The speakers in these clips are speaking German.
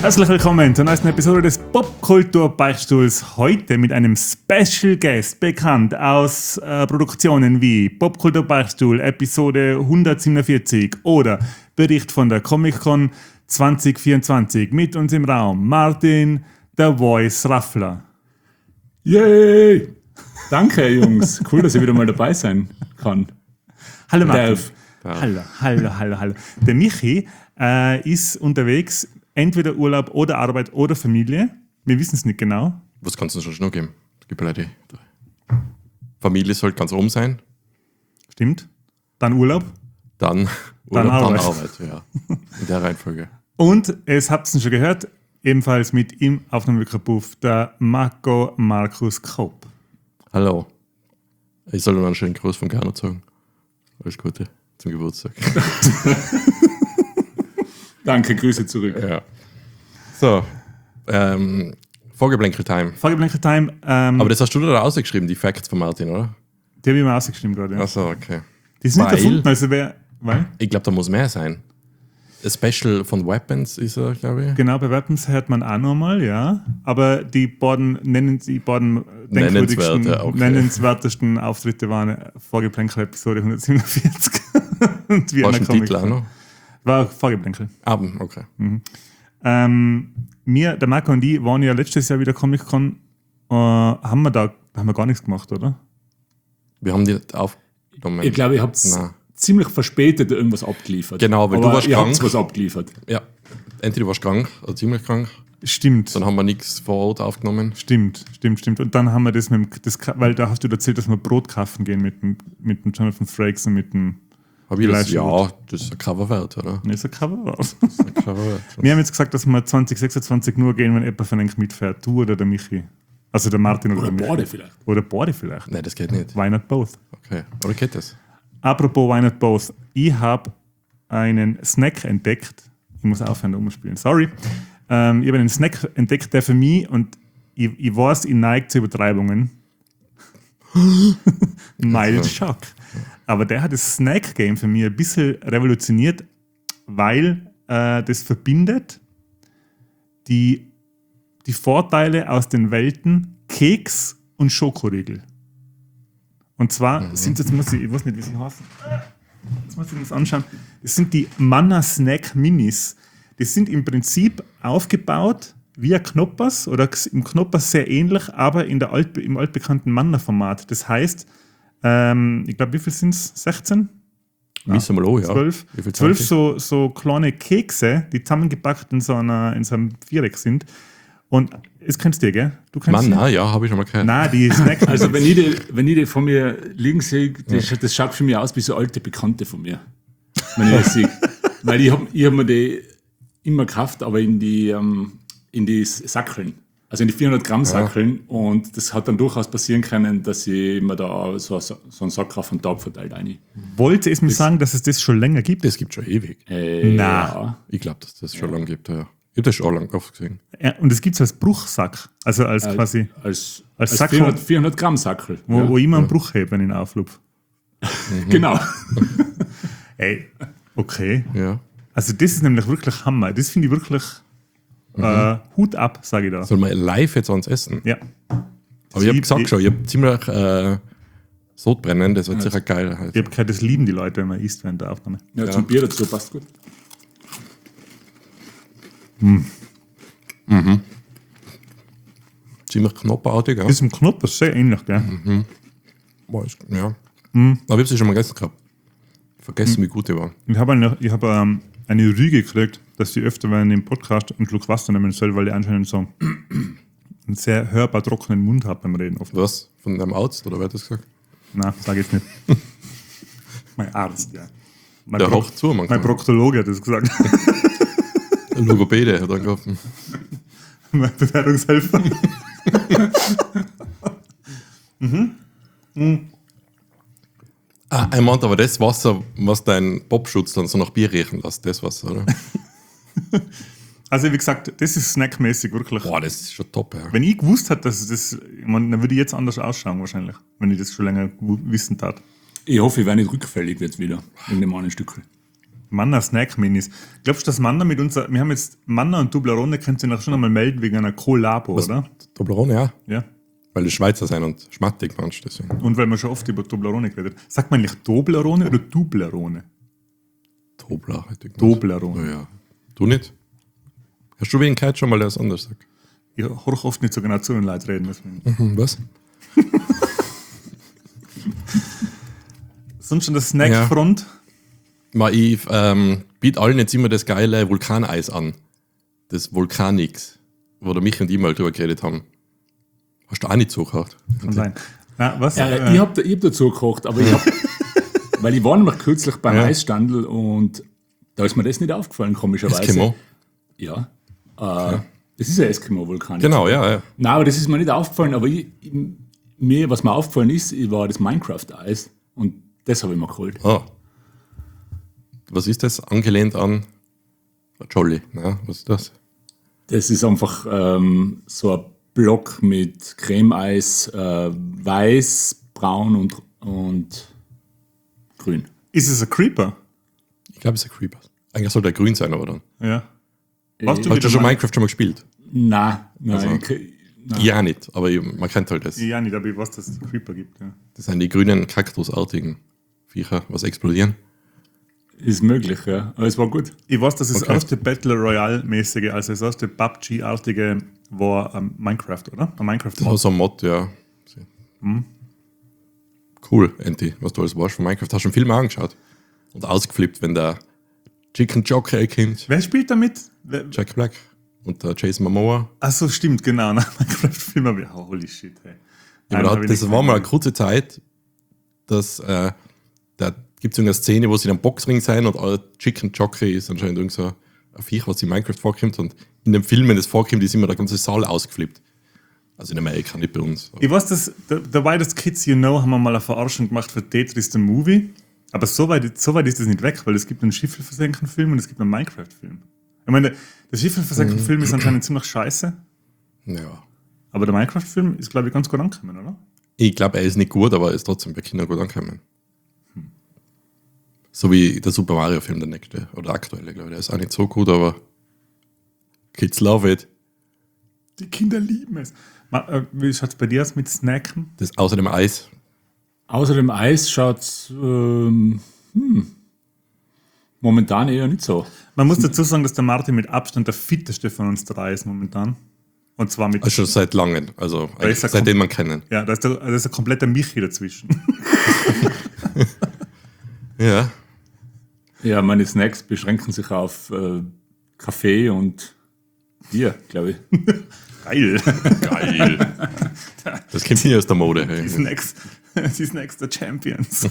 Herzlich willkommen zur neuesten Episode des Popkultur-Beichtstuhls. Heute mit einem Special Guest, bekannt aus Produktionen wie Popkultur-Beichtstuhl Episode 147 oder Bericht von der Comic-Con 2024. Mit uns im Raum Martin, der Voice Raffler. Yay! Danke, Jungs. Cool, dass ich wieder mal dabei sein kann. Hallo Martin. Hallo. Der Michi ist unterwegs, entweder Urlaub oder Arbeit oder Familie. Wir wissen es nicht genau. Was kannst du schon geben? Es gibt Leute. Familie sollte ganz oben sein. Stimmt. Dann Urlaub. Dann Arbeit, ja. In der Reihenfolge. Und es habt ihr schon gehört, ebenfalls mit im Aufnahmemikrofon der Markus Kopp. Hallo. Ich soll noch einen schönen Gruß von Gernot sagen. Alles Gute zum Geburtstag. Danke, Grüße zurück. Ja. So, Vorgeblänkel-Time. Vorgeblänkel-Time. Aber das hast du da rausgeschrieben, die Facts von Martin, oder? Die habe ich mir ausgeschrieben gerade, ja. Achso, okay. Die sind nicht erfunden, also weil? Ich glaube, da muss mehr sein. Ein Special von Weapons ist er, glaube ich. Genau, bei Weapons hört man auch nochmal, ja. Aber die beiden nennenswertesten Auftritte waren Vorgeplänkel Episode 147. Und wie War schon Titel auch noch? War Vorgeplänkel. Okay. Mhm. Der Marco und ich waren ja letztes Jahr wieder Comic-Con. Haben wir gar nichts gemacht, oder? Wir haben die nicht aufgenommen. Ich glaube, ich habe ziemlich verspätet irgendwas abgeliefert. Genau, weil du warst krank. Ich was abgeliefert. Ja, entweder warst du krank oder ziemlich krank. Stimmt. Dann haben wir nichts vor Ort aufgenommen. Stimmt. Und dann haben wir das weil da hast du erzählt, dass wir Brot kaufen gehen mit dem Jonathan Frakes und mit dem. Habe ich das? Ja, das ist ein Cover wert, oder? Das ist ein Cover wert. Wir haben jetzt gesagt, dass wir 2026 nur gehen, wenn jemand von euch mitfährt. Du oder der Michi. Also der Martin oder der Michi. Borde vielleicht. Oder Borde vielleicht. Nein, das geht nicht. Why not both? Okay, oder geht das? Apropos Why not both. Ich habe einen Snack entdeckt. Ich muss aufhören, da umspielen. Sorry. Ich habe einen Snack entdeckt, der für mich, und ich weiß, ich neige zu Übertreibungen. Mild Shock. Aber der hat das Snack-Game für mich ein bisschen revolutioniert, weil das verbindet die Vorteile aus den Welten Keks und Schokoriegel. Und zwar sind das, ich weiß nicht, wie sie heißen. Jetzt muss ich das anschauen. Das sind die Manna Snack Minis. Die sind im Prinzip aufgebaut wie ein Knoppers oder im Knoppers sehr ähnlich, aber im altbekannten Manna-Format. Das heißt, ich glaube, wie viel sind es? 16? Wissen wir auch, ja. 12. 12 so kleine Kekse, die zusammengepackt in so einem Viereck sind. Und das kennst du, gell? Du kennst Manna, ja, habe ich schon mal gehört. Nein, die Snacks. Also wenn ich die vor mir liegen sehe, das schaut für mich aus wie so alte Bekannte von mir. Wenn ich das sehe. Weil ich hab mir die immer gekauft, aber in die Sackeln. Also in die 400 Gramm Sackeln. Ja. Und das hat dann durchaus passieren können, dass ich mir da so einen Sack auf den Tag verteilt rein. Wollte es mir sagen, dass es das schon länger gibt? Das gibt schon ewig. Ja. Ich glaube, dass das schon lange gibt, ja. Ich habe das schon lange oft gesehen. Ja, und es gibt es als Bruchsack. Also als quasi. Als Sack 400 Gramm Sackel. Wo ich immer einen Bruch habe, wenn ich ihn auflupfe. Genau. Ey, okay. Ja. Also das ist nämlich wirklich Hammer. Das finde ich wirklich Hut ab, sage ich da. Soll man live jetzt ans Essen? Ja. Aber ich habe gesagt schon, ich habe ziemlich Sodbrennen, das wird sicher geil. Halt. Ich habe gehört, das lieben die Leute, wenn man isst während der Aufnahme. Ja, zum Bier dazu passt gut. Ziemlich knoppartig, ja. Das ist im Knoppers sehr ähnlich, gell? Ja. Aber ich habe sie schon mal gegessen gehabt. Vergessen, wie gut die waren. Ich habe eine Rüge gekriegt, dass sie öfter, wenn ich im Podcast einen Schluck Wasser nehmen soll, weil ich anscheinend so einen sehr hörbar trockenen Mund habe beim Reden. Oft. Was? Von deinem Arzt, oder wer hat das gesagt? Nein, sage ich jetzt nicht. Mein Arzt, ja. Der haucht zu manchmal. Mein Proktologe hat das gesagt. Der Logopäde hat angerufen. Mein Bewertungshelfer. Er meint aber das Wasser, was dein Popschutz dann so nach Bier riechen lässt, das Wasser, oder? Also wie gesagt, das ist snackmäßig wirklich. Boah, das ist schon top, ja. Wenn ich gewusst hätte, dass das, dann würde ich jetzt anders ausschauen wahrscheinlich, wenn ich das schon länger wissen tat. Ich hoffe, ich werde nicht rückfällig jetzt wieder in dem einen Stückchen. Manna Snack Minis. Glaubst du, dass Manna mit uns, wir haben jetzt Manna und Toblerone, könnt ihr noch schon einmal melden wegen einer Collabo, oder? Toblerone, ja. Ja. Weil die Schweizer sind und schmattig manchmal deswegen. Und weil wir schon oft über Toblerone geredet haben. Sagt man eigentlich Toblerone oder Tublerone? Tobler, hätte ich gesagt. Toblerone. Ja, ja. Du nicht? Hast du wen gehört schon mal, der es anders sagt? Ich höre oft nicht so genau zu, wenn Leute reden. Deswegen. Was? Sonst schon das Snackfront? Ich biete allen jetzt immer das geile Vulkaneis an. Das Vulkanix, wo der Mich und ich mal drüber geredet haben. Hast du auch nicht zugehört? Kann sein. Na, was? Ich hab dazu gekocht, aber weil ich war nämlich kürzlich beim Eisstandel und da ist mir das nicht aufgefallen, komischerweise. Eskimo? Ja. Das ist ein Eskimo-Vulkan. Genau, ja. Nein, aber das ist mir nicht aufgefallen, aber was mir aufgefallen ist, war das Minecraft-Eis und das habe ich mir geholt. Ah. Was ist das? Angelehnt an Jolly. Na, was ist das? Das ist einfach so ein Block mit Creme-Eis, weiß, braun und grün. Ist es ein Creeper? Ich glaube, es ist ein Creeper. Eigentlich soll der grün sein, aber dann. Ja. Hast Hast du schon Minecraft schon mal gespielt? Nein. Also, Nein. Ja, nicht. Aber man kennt halt das. Ja, nicht, aber ich weiß, dass es Creeper gibt. Ja. Das sind die grünen kaktusartigen Viecher, was explodieren. Ist möglich, ja. Aber es war gut. Ich weiß, dass das Okay. erste Battle Royale-mäßige, also das erste PUBG-artige war Minecraft, oder? Ein Minecraft. Das war so ein Mod, ja. Cool, Enti, was du alles warst von Minecraft. Hast du schon Filme angeschaut? Und ausgeflippt, wenn der Chicken Jockey kommt. Wer spielt damit? Jack Black und der Jason Momoa. Achso, stimmt, genau. Minecraft-Film habe ich. Holy shit, hey. Ja, aber das war mal eine kurze Zeit, dass da gibt es irgendeine Szene, wo sie in einem Boxring sein und euer Chicken Jockey ist anscheinend irgend so ein Viech, was in Minecraft vorkommt. Und in dem Film, wenn das vorkommt, ist immer der ganze Saal ausgeflippt. Also in Amerika, nicht bei uns. Ich weiß, dass The Widest Kids You Know haben wir mal eine Verarschung gemacht für Tetris the Movie. Aber so weit ist das nicht weg, weil es gibt einen Schiffelversenken-Film und es gibt einen Minecraft-Film. Ich meine, der Schiffelversenken-Film ist anscheinend ziemlich scheiße, Ja. aber der Minecraft-Film ist, glaube ich, ganz gut angekommen, oder? Ich glaube, er ist nicht gut, aber er ist trotzdem bei Kindern gut angekommen. So wie der Super Mario-Film, der nächste. Oder der aktuelle, glaube ich. Der ist auch nicht so gut, aber Kids love it. Die Kinder lieben es. Wie schaut es bei dir aus mit Snacken? Das außerdem Eis. Außer dem Eis schaut es momentan eher nicht so. Man muss dazu sagen, dass der Martin mit Abstand der fitteste von uns drei ist momentan. Und zwar mit. Also schon seit langem. Also Da ist er seitdem man kennen. Ja, da ist ein kompletter Michi dazwischen. Ja. Ja, meine Snacks beschränken sich auf Kaffee und Bier, glaube ich. Geil. Geil. Das kommt nie aus der Mode. Die Hey. Snacks der Champions.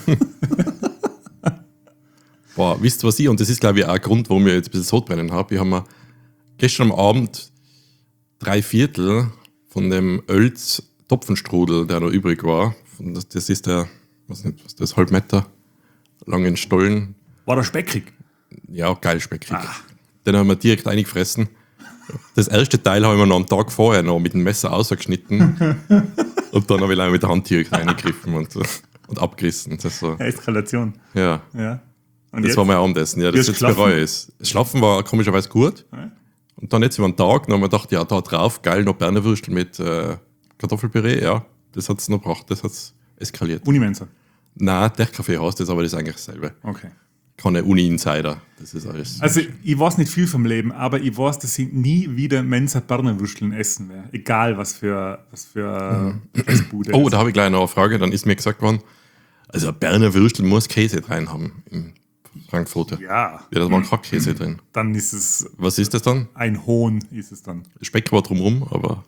Boah, wisst ihr was ich? Und das ist, glaube ich, auch ein Grund, warum ich jetzt ein bisschen Sodbrennen habe. Ich habe mir gestern am Abend 3/4 von dem Oelz-Topfenstrudel, der noch übrig war. Das ist der, was nicht, was das, Halbmeter langen Stollen. War der speckig? Ja, geil speckig. Den haben wir direkt eingefressen. Das erste Teil habe ich mir noch am Tag vorher noch mit dem Messer ausgeschnitten. Und dann habe ich leider mit der Hand direkt reingegriffen und abgerissen. Das so, Eskalation. ja. Ja. Und Das jetzt? war mein Abendessen, ja, Wie das hast jetzt du bereue ich. Das Schlafen war komischerweise gut. Ja. Und dann jetzt über den Tag, dann haben wir gedacht, ja, da drauf, geil, noch Bernerwürstel mit Kartoffelpüree, ja, das hat es noch gebracht, das hat es eskaliert. Unimensa. Nein, der Kaffee heißt das, aber das ist eigentlich dasselbe. Okay. Keine Uni-Insider, das ist alles. Also, ich weiß nicht viel vom Leben, aber ich weiß, dass ich nie wieder Mensa Bernerwürsteln essen werde. Egal, was für Fressbude Oh, ist. da habe ich gleich noch eine Frage, dann ist mir gesagt worden, also ein Berner Würstel muss Käse drin haben im Frankfurter. Ja, Ja, da war kein Käse drin. dann ist es Was ist das dann? ein Hohn, ist es dann. Speck war drumrum, aber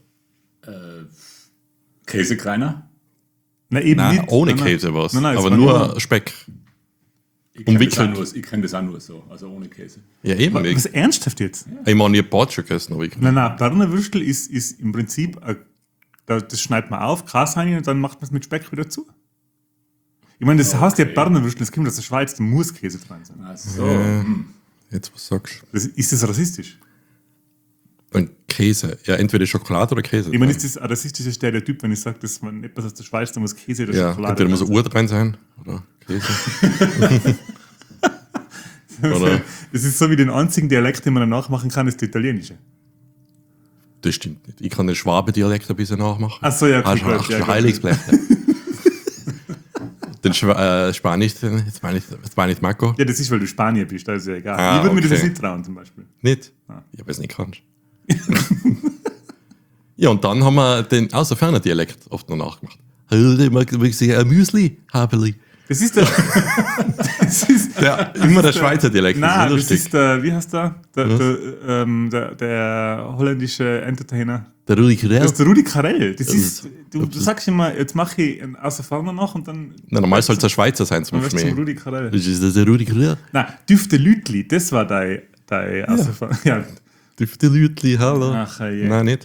Käsekreiner? Na, eben nein, nicht. ohne Nein, Käse war es. Nein, es Aber war nur Speck. Ich kenne das, Umwickelt. kenn das auch nur so, also ohne Käse. Ja, eben. Was, ernsthaft jetzt? Ich meine, ich habe Bart schon gegessen, aber ich Nein, Bernerwürstel ist im Prinzip, das schneidet man auf, Gras rein und dann macht man es mit Speck wieder zu. Ich meine, das heißt ja Bernerwürstel, das kommt aus der Schweiz, da muss Käse drin sein. Ach so. Jetzt was sagst Ist das rassistisch? du? Und Käse. Ja, entweder Schokolade oder Käse. Ich meine, ist das ein rassistischer Stereotyp, wenn ich sage, dass man etwas aus der Schweiz, da muss Käse oder ja, Schokolade entweder muss drin ein Uhr drin sein oder Käse. Oder? Das ist so wie den einzigen Dialekt, den man danach machen kann, ist der italienische. Das stimmt nicht. Ich kann den Schwabe-Dialekt ein bisschen nachmachen. Ach so, ja, Ah, gut, schon, ja, schon gut. Heiligsbleche. Den Spanisch, jetzt meine ich Marco. Ja, das ist, weil du Spanier bist, da ist ja egal. Ah, Ich würde mir das okay. jetzt nicht trauen, zum Beispiel. Nicht? Ich habe es nicht kannst. Ja, und dann haben wir den außerferner Dialekt oft noch nachgemacht. Ein Müsli, Habeli. Das ist der. Das ist, Ja, immer der Schweizer Dialekt. nein, das das ist lustig. ist der, wie heißt der? Der holländische Entertainer. Der Rudi Carell. Das ist der Rudi Carell. Das ist, ist- du sagst immer, jetzt mache ich einen Außerferner noch und dann. Na, normal soll es ein Schweizer sein zum Dann wirst du zum Beispiel. Rudi Carell. Das ist der Rudi Carell. Nein, Düfte Lütli, das war dein Außerferner. Ja. Düfte Lütli, hallo. Ach, je. Nein, nicht.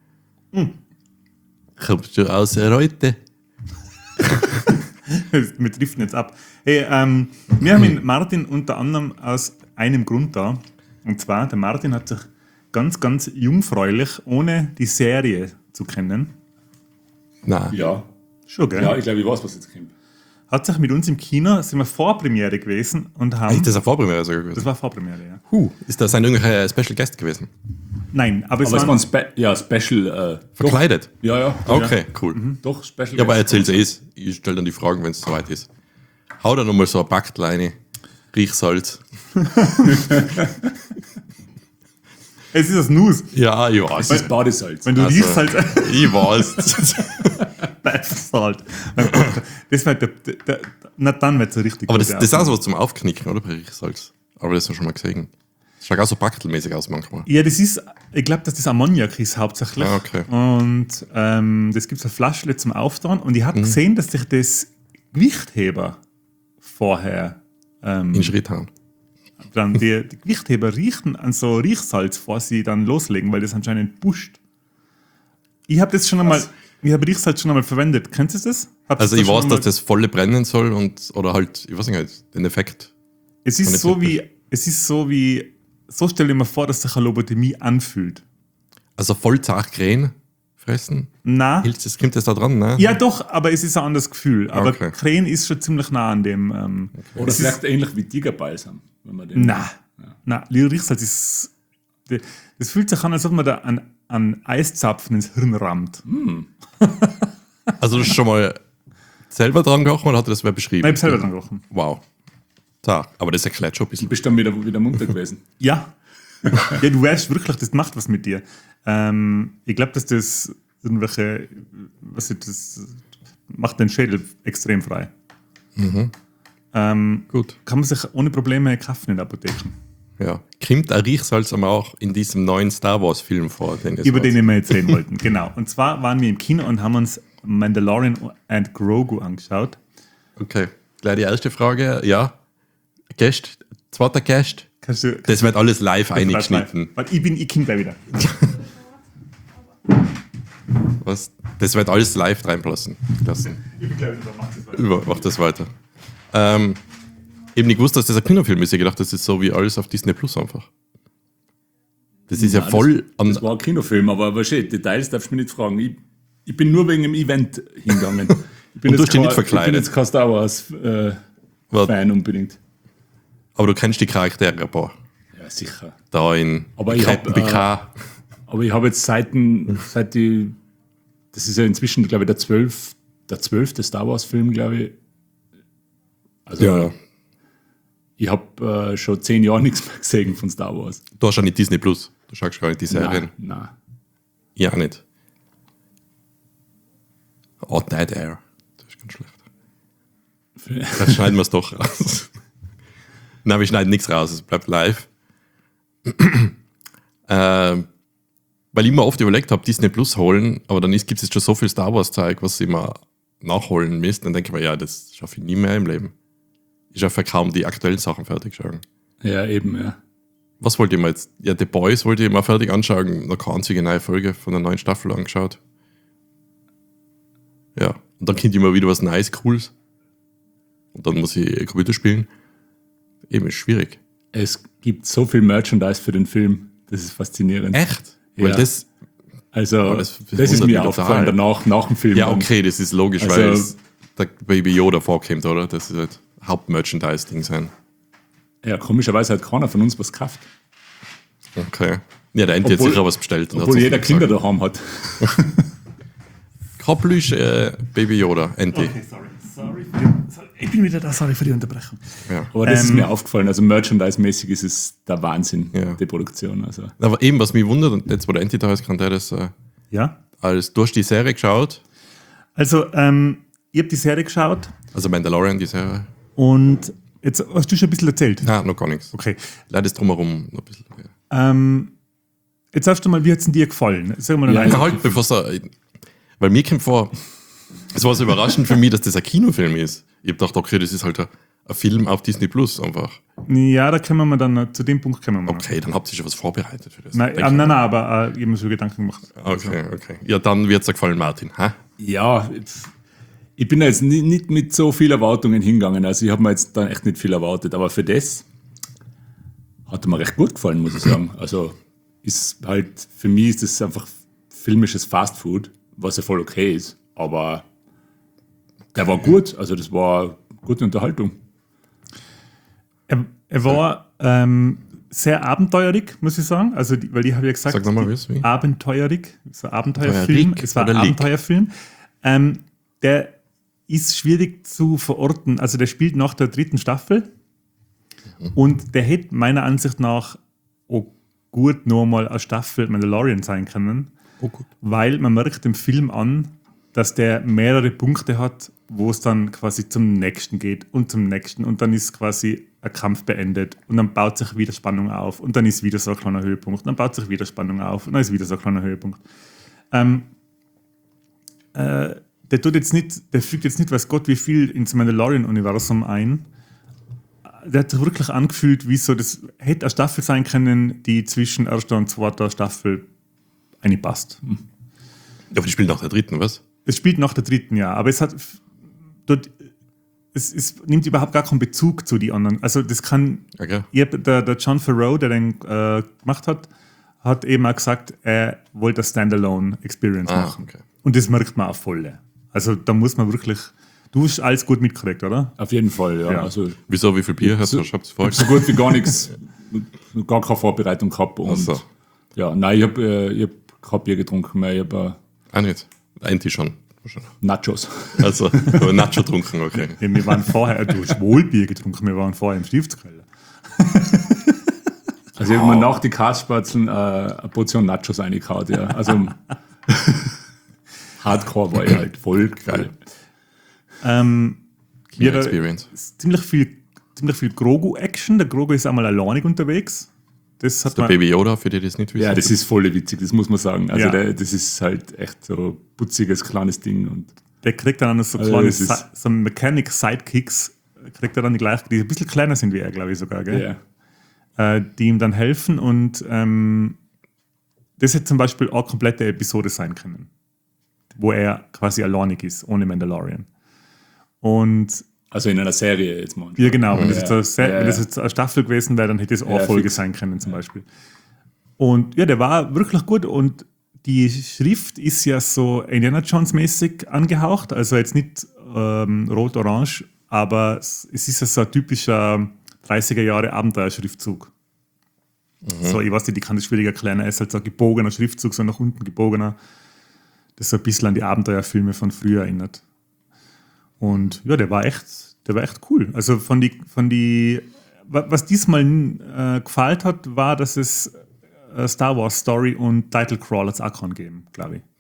Kommst du aus Reute? Wir driften jetzt ab. Hey, wir haben den Martin unter anderem aus einem Grund da. Und zwar, der Martin hat sich ganz, ganz jungfräulich, ohne die Serie zu kennen, Nein. Ja. schon, gell? Ja, ich glaube, ich weiß, was jetzt kommt. Hat sich mit uns im Kino, sind wir Vorpremiere gewesen und haben. Echt, das ist eine Vorpremiere sogar gewesen. Das war Vorpremiere, ja. Ist das ein irgendwelcher Special Guest gewesen? Nein, aber es Aber es war war. ein Special. Verkleidet? Ja, ja. Okay, cool. Doch, Special. Ja, aber erzähl's es. Ich stelle dann die Fragen, wenn es soweit ist. Hau da nochmal so ein Backleine. Riechsalz. Es ist ein Snooze. Ja, ich weiß. Das ist Badesalz. Wenn du Also, riechst halt. Ich weiß. Salt. Das wird na dann wird es richtig Aber gut, das ist auch sowas zum Aufknicken, oder? Bei Riechsalz. Aber das hast du schon mal gesehen. Das schaut auch so backelmäßig aus manchmal. Ja, das ist, ich glaube, dass das Ammoniak ist hauptsächlich. Ah, okay. Und das gibt es eine Flasche zum Auftauen. Und ich habe gesehen, dass sich das Gewichtheber vorher, In Schritt hauen. dann die Gewichtheber riechen an so Riechsalz, bevor sie dann loslegen, weil das anscheinend pusht. Ich habe das schon einmal, ich habe Riechsalz schon einmal verwendet. Kennst du das? Habt ihr Also ich schon weiß, einmal- dass das volle brennen soll und oder halt, ich weiß nicht, den Effekt. Es ist nicht so wirklich. so stell dir mal vor, dass sich eine Lobotomie anfühlt. Also voll zart Krähen fressen. Na, Hilft das, kommt das da dran, ne? ja doch, aber es ist ein anderes Gefühl. Aber Okay. Krähen ist schon ziemlich nah an dem. Oder es vielleicht ähnlich wie Tigerbalsam. Wenn man den Na, Riechsalz ist. Das fühlt sich an, als ob man da an Eiszapfen ins Hirn rammt. Also du hast schon mal selber dran gerochen oder hat er das wer beschrieben? Nein, ich habe selber dran gerochen. Wow. Zart. Aber das erklärt schon ein bisschen. Du bist dann wieder munter gewesen. Ja. Ja, du weißt wirklich, das macht was mit dir. Ich glaube, dass das irgendwelche. Das macht den Schädel extrem frei. Gut. Kann man sich ohne Probleme kaufen in der Apotheke. Ja. Kommt ein Riechsalz aber auch in diesem neuen Star Wars Film vor, den es Über war. den wir jetzt reden wollten, genau. Und zwar waren wir im Kino und haben uns Mandalorian and Grogu angeschaut. Okay. Gleich die erste Frage. Ja. Gast. Zweiter Gast. Kannst du, Das wird alles live eingeschnitten. Weil ich komme gleich wieder. Was? Das wird alles live reinlassen. Lassen. Ich bin gleich wieder, mach das weiter. Mach das weiter. Eben nicht gewusst, dass das ein Kinofilm ist. Ich gedacht, das ist so wie alles auf Disney Plus einfach. Das ist ja Nein, voll an. Das war ein Kinofilm, aber schön, Details darfst du mir nicht fragen. Ich bin nur wegen dem Event hingegangen. Ich bin Und du hast dich nicht Ich bin verkleidet? jetzt kein Star Wars Fan unbedingt. Aber du kennst die Charaktere ein paar. Ja, sicher. Da in Aber ich Captain hab, Picard. Aber ich habe jetzt seit die, das ist ja inzwischen, glaube ich, der 12. Star Wars Film, glaube ich. Also Ja. ich habe schon 10 Jahre nichts mehr gesehen von Star Wars. Du hast ja nicht Disney Plus. Du schaust gar nicht die Serien. Nein. Ja, nicht. Oh, Dead Air. Das ist ganz schlecht. Da schneiden wir es doch raus. Nein, wir schneiden nichts raus, es bleibt live. Weil ich mir oft überlegt habe, Disney Plus holen, aber dann gibt es jetzt schon so viel Star Wars Zeug, was ich mal nachholen müsste. Dann denke ich mir, ja, das schaffe ich nie mehr im Leben. Ich schaffe kaum die aktuellen Sachen fertig schauen. Ja, eben, ja. Was wollte ich mal jetzt? Ja, The Boys wollte ich mal fertig anschauen. Noch keine einzige neue Folge von der neuen Staffel angeschaut. Ja, und dann kommt immer wieder was Nice, Cooles. Und dann muss ich Computer spielen. Eben, ist schwierig. Es gibt so viel Merchandise für den Film. Das ist faszinierend. Echt? Ja. Weil das, Also, das das ist wundert mich mir aufgefallen total. danach, nach dem Film. ja, okay, das ist logisch, Also- weil es der Baby Yoda vorkommt, oder? Das ist halt Hauptmerchandise-Ding sein. Ja, komischerweise hat keiner von uns was gekauft. Okay. Ja, der Enti hat Obwohl- sicher was bestellt. und Obwohl hat's jeder uns Kinder gesagt. daheim hat. Kein Plüsch, Baby Yoda, Enti. Sorry. Ich bin wieder da, sorry für die Unterbrechung. Ja. Aber das ist mir aufgefallen. Also Merchandise-mäßig ist es der Wahnsinn, Ja. die Produktion. Also. Aber eben, was mich wundert, und jetzt, wo der Enti da ist, kann der das Ja, du hast die Serie geschaut, also ich habe die Serie geschaut also Mandalorian, die Serie. und jetzt hast du schon ein bisschen erzählt. Nein, noch gar nichts. Okay. Leider ist drumherum noch ein bisschen. Ja. Jetzt sagst du mal, wie hat es dir gefallen? Sag mal Ja, einen Na halt, weil mir kommt vor, es war so überraschend für mich, dass das ein Kinofilm ist. Ich hab gedacht, okay, das ist halt ein Film auf Disney Plus einfach. Ja, da kommen wir dann noch, zu dem Punkt kommen wir noch. Okay, dann habt ihr schon was vorbereitet für das. Nein, Denk ich. nein, aber ich habe mir so Gedanken gemacht. Okay. Ja, dann wird es dir gefallen, Martin. Ha? Ja, ich bin da jetzt nicht mit so viel Erwartungen hingegangen. Also ich habe mir jetzt dann echt nicht viel erwartet. Aber für das hat mir recht gut gefallen, muss ich sagen. Also ist halt, für mich ist das einfach filmisches Fastfood, was ja voll okay ist. Aber der war gut. Also das war gute Unterhaltung. Er war sehr abenteuerlich, muss ich sagen. Also, weil ich habe ja gesagt, Sag nochmal, wie? abenteuerlich, so ein Abenteuerfilm. Abenteuerlich Es war ein oder Lig? Abenteuerfilm. Der ist schwierig zu verorten. Also der spielt nach der 3. Staffel und der hätte meiner Ansicht nach auch gut nochmal eine Staffel Mandalorian sein können, Oh, gut. weil man merkt dem Film an, dass der mehrere Punkte hat, wo es dann quasi zum nächsten geht und zum nächsten und dann ist quasi ein Kampf beendet und dann baut sich wieder Spannung auf und dann ist wieder so ein kleiner Höhepunkt und dann baut sich wieder Spannung auf und dann ist wieder so ein kleiner Höhepunkt. Der tut jetzt nicht, der fügt jetzt nicht, weiß Gott, wie viel ins Mandalorian-Universum ein. Der hat sich wirklich angefühlt, wie so, das hätte eine Staffel sein können, die zwischen erster und zweiter Staffel passt. Ja, aber die spielen nach der 3., was? Es spielt nach der 3. Jahr, aber es hat dort, es nimmt überhaupt gar keinen Bezug zu den anderen. Also das kann, Okay. der John Favreau, der den gemacht hat eben auch gesagt, er wollte eine Standalone-Experience machen. Okay. Und das merkt man auch voll. Also da muss man wirklich, du hast alles gut mitgekriegt, oder? Auf jeden Fall, ja. Ja. Also Wieso, wie viel Bier hast du? Ich hab's ich habe gefragt. so gut wie gar nichts, gar keine Vorbereitung gehabt. Und Ach so. ja, nein, ich hab kein Bier getrunken mehr, ich habe Auch nicht. Enti schon. Nachos. Also, aber Nacho getrunken, okay. Ja, wir waren vorher, du hast wohl Bier getrunken, wir waren vorher im Stiftskeller. Also ich habe mir nach die Kasperzeln eine Portion Nachos reingehauen, ja. Also Hardcore war ich halt voll geil. Kino da Experience. ist ziemlich viel Grogu-Action. Der Grogu ist einmal alleinig unterwegs. Das hat Der man, Baby Yoda, für die das nicht wissen. Ja, das ist voll witzig, das muss man sagen. Also Ja. das ist halt echt so ein putziges, kleines Ding. Und der kriegt dann so Also kleine das ist- so Mechanic-Sidekicks, kriegt er dann die ein bisschen kleiner sind wie er, glaube ich sogar, gell? Die ihm dann helfen und das hätte zum Beispiel auch eine komplette Episode sein können, wo er quasi alleinig ist, ohne Mandalorian. Und also in einer Serie jetzt mal. ja, genau, wenn das, Ja. jetzt eine, Ja, wenn das ja. jetzt eine Staffel gewesen wäre, dann hätte es auch Ja, Folge fix. sein können zum Beispiel. Und ja, der war wirklich gut und die Schrift ist ja so Indiana Jones-mäßig angehaucht, also jetzt nicht rot-orange, aber es ist ja so ein typischer 30er Jahre Abenteuerschriftzug. So, ich weiß nicht, ich kann das schwierig erklären, er ist halt so ein gebogener Schriftzug, so nach unten gebogener, das so ein bisschen an die Abenteuerfilme von früher erinnert. Und ja, der war echt cool. Also was diesmal gefallen hat, war, dass es Star Wars Story und Title Crawlers auch kann geben, glaube ich.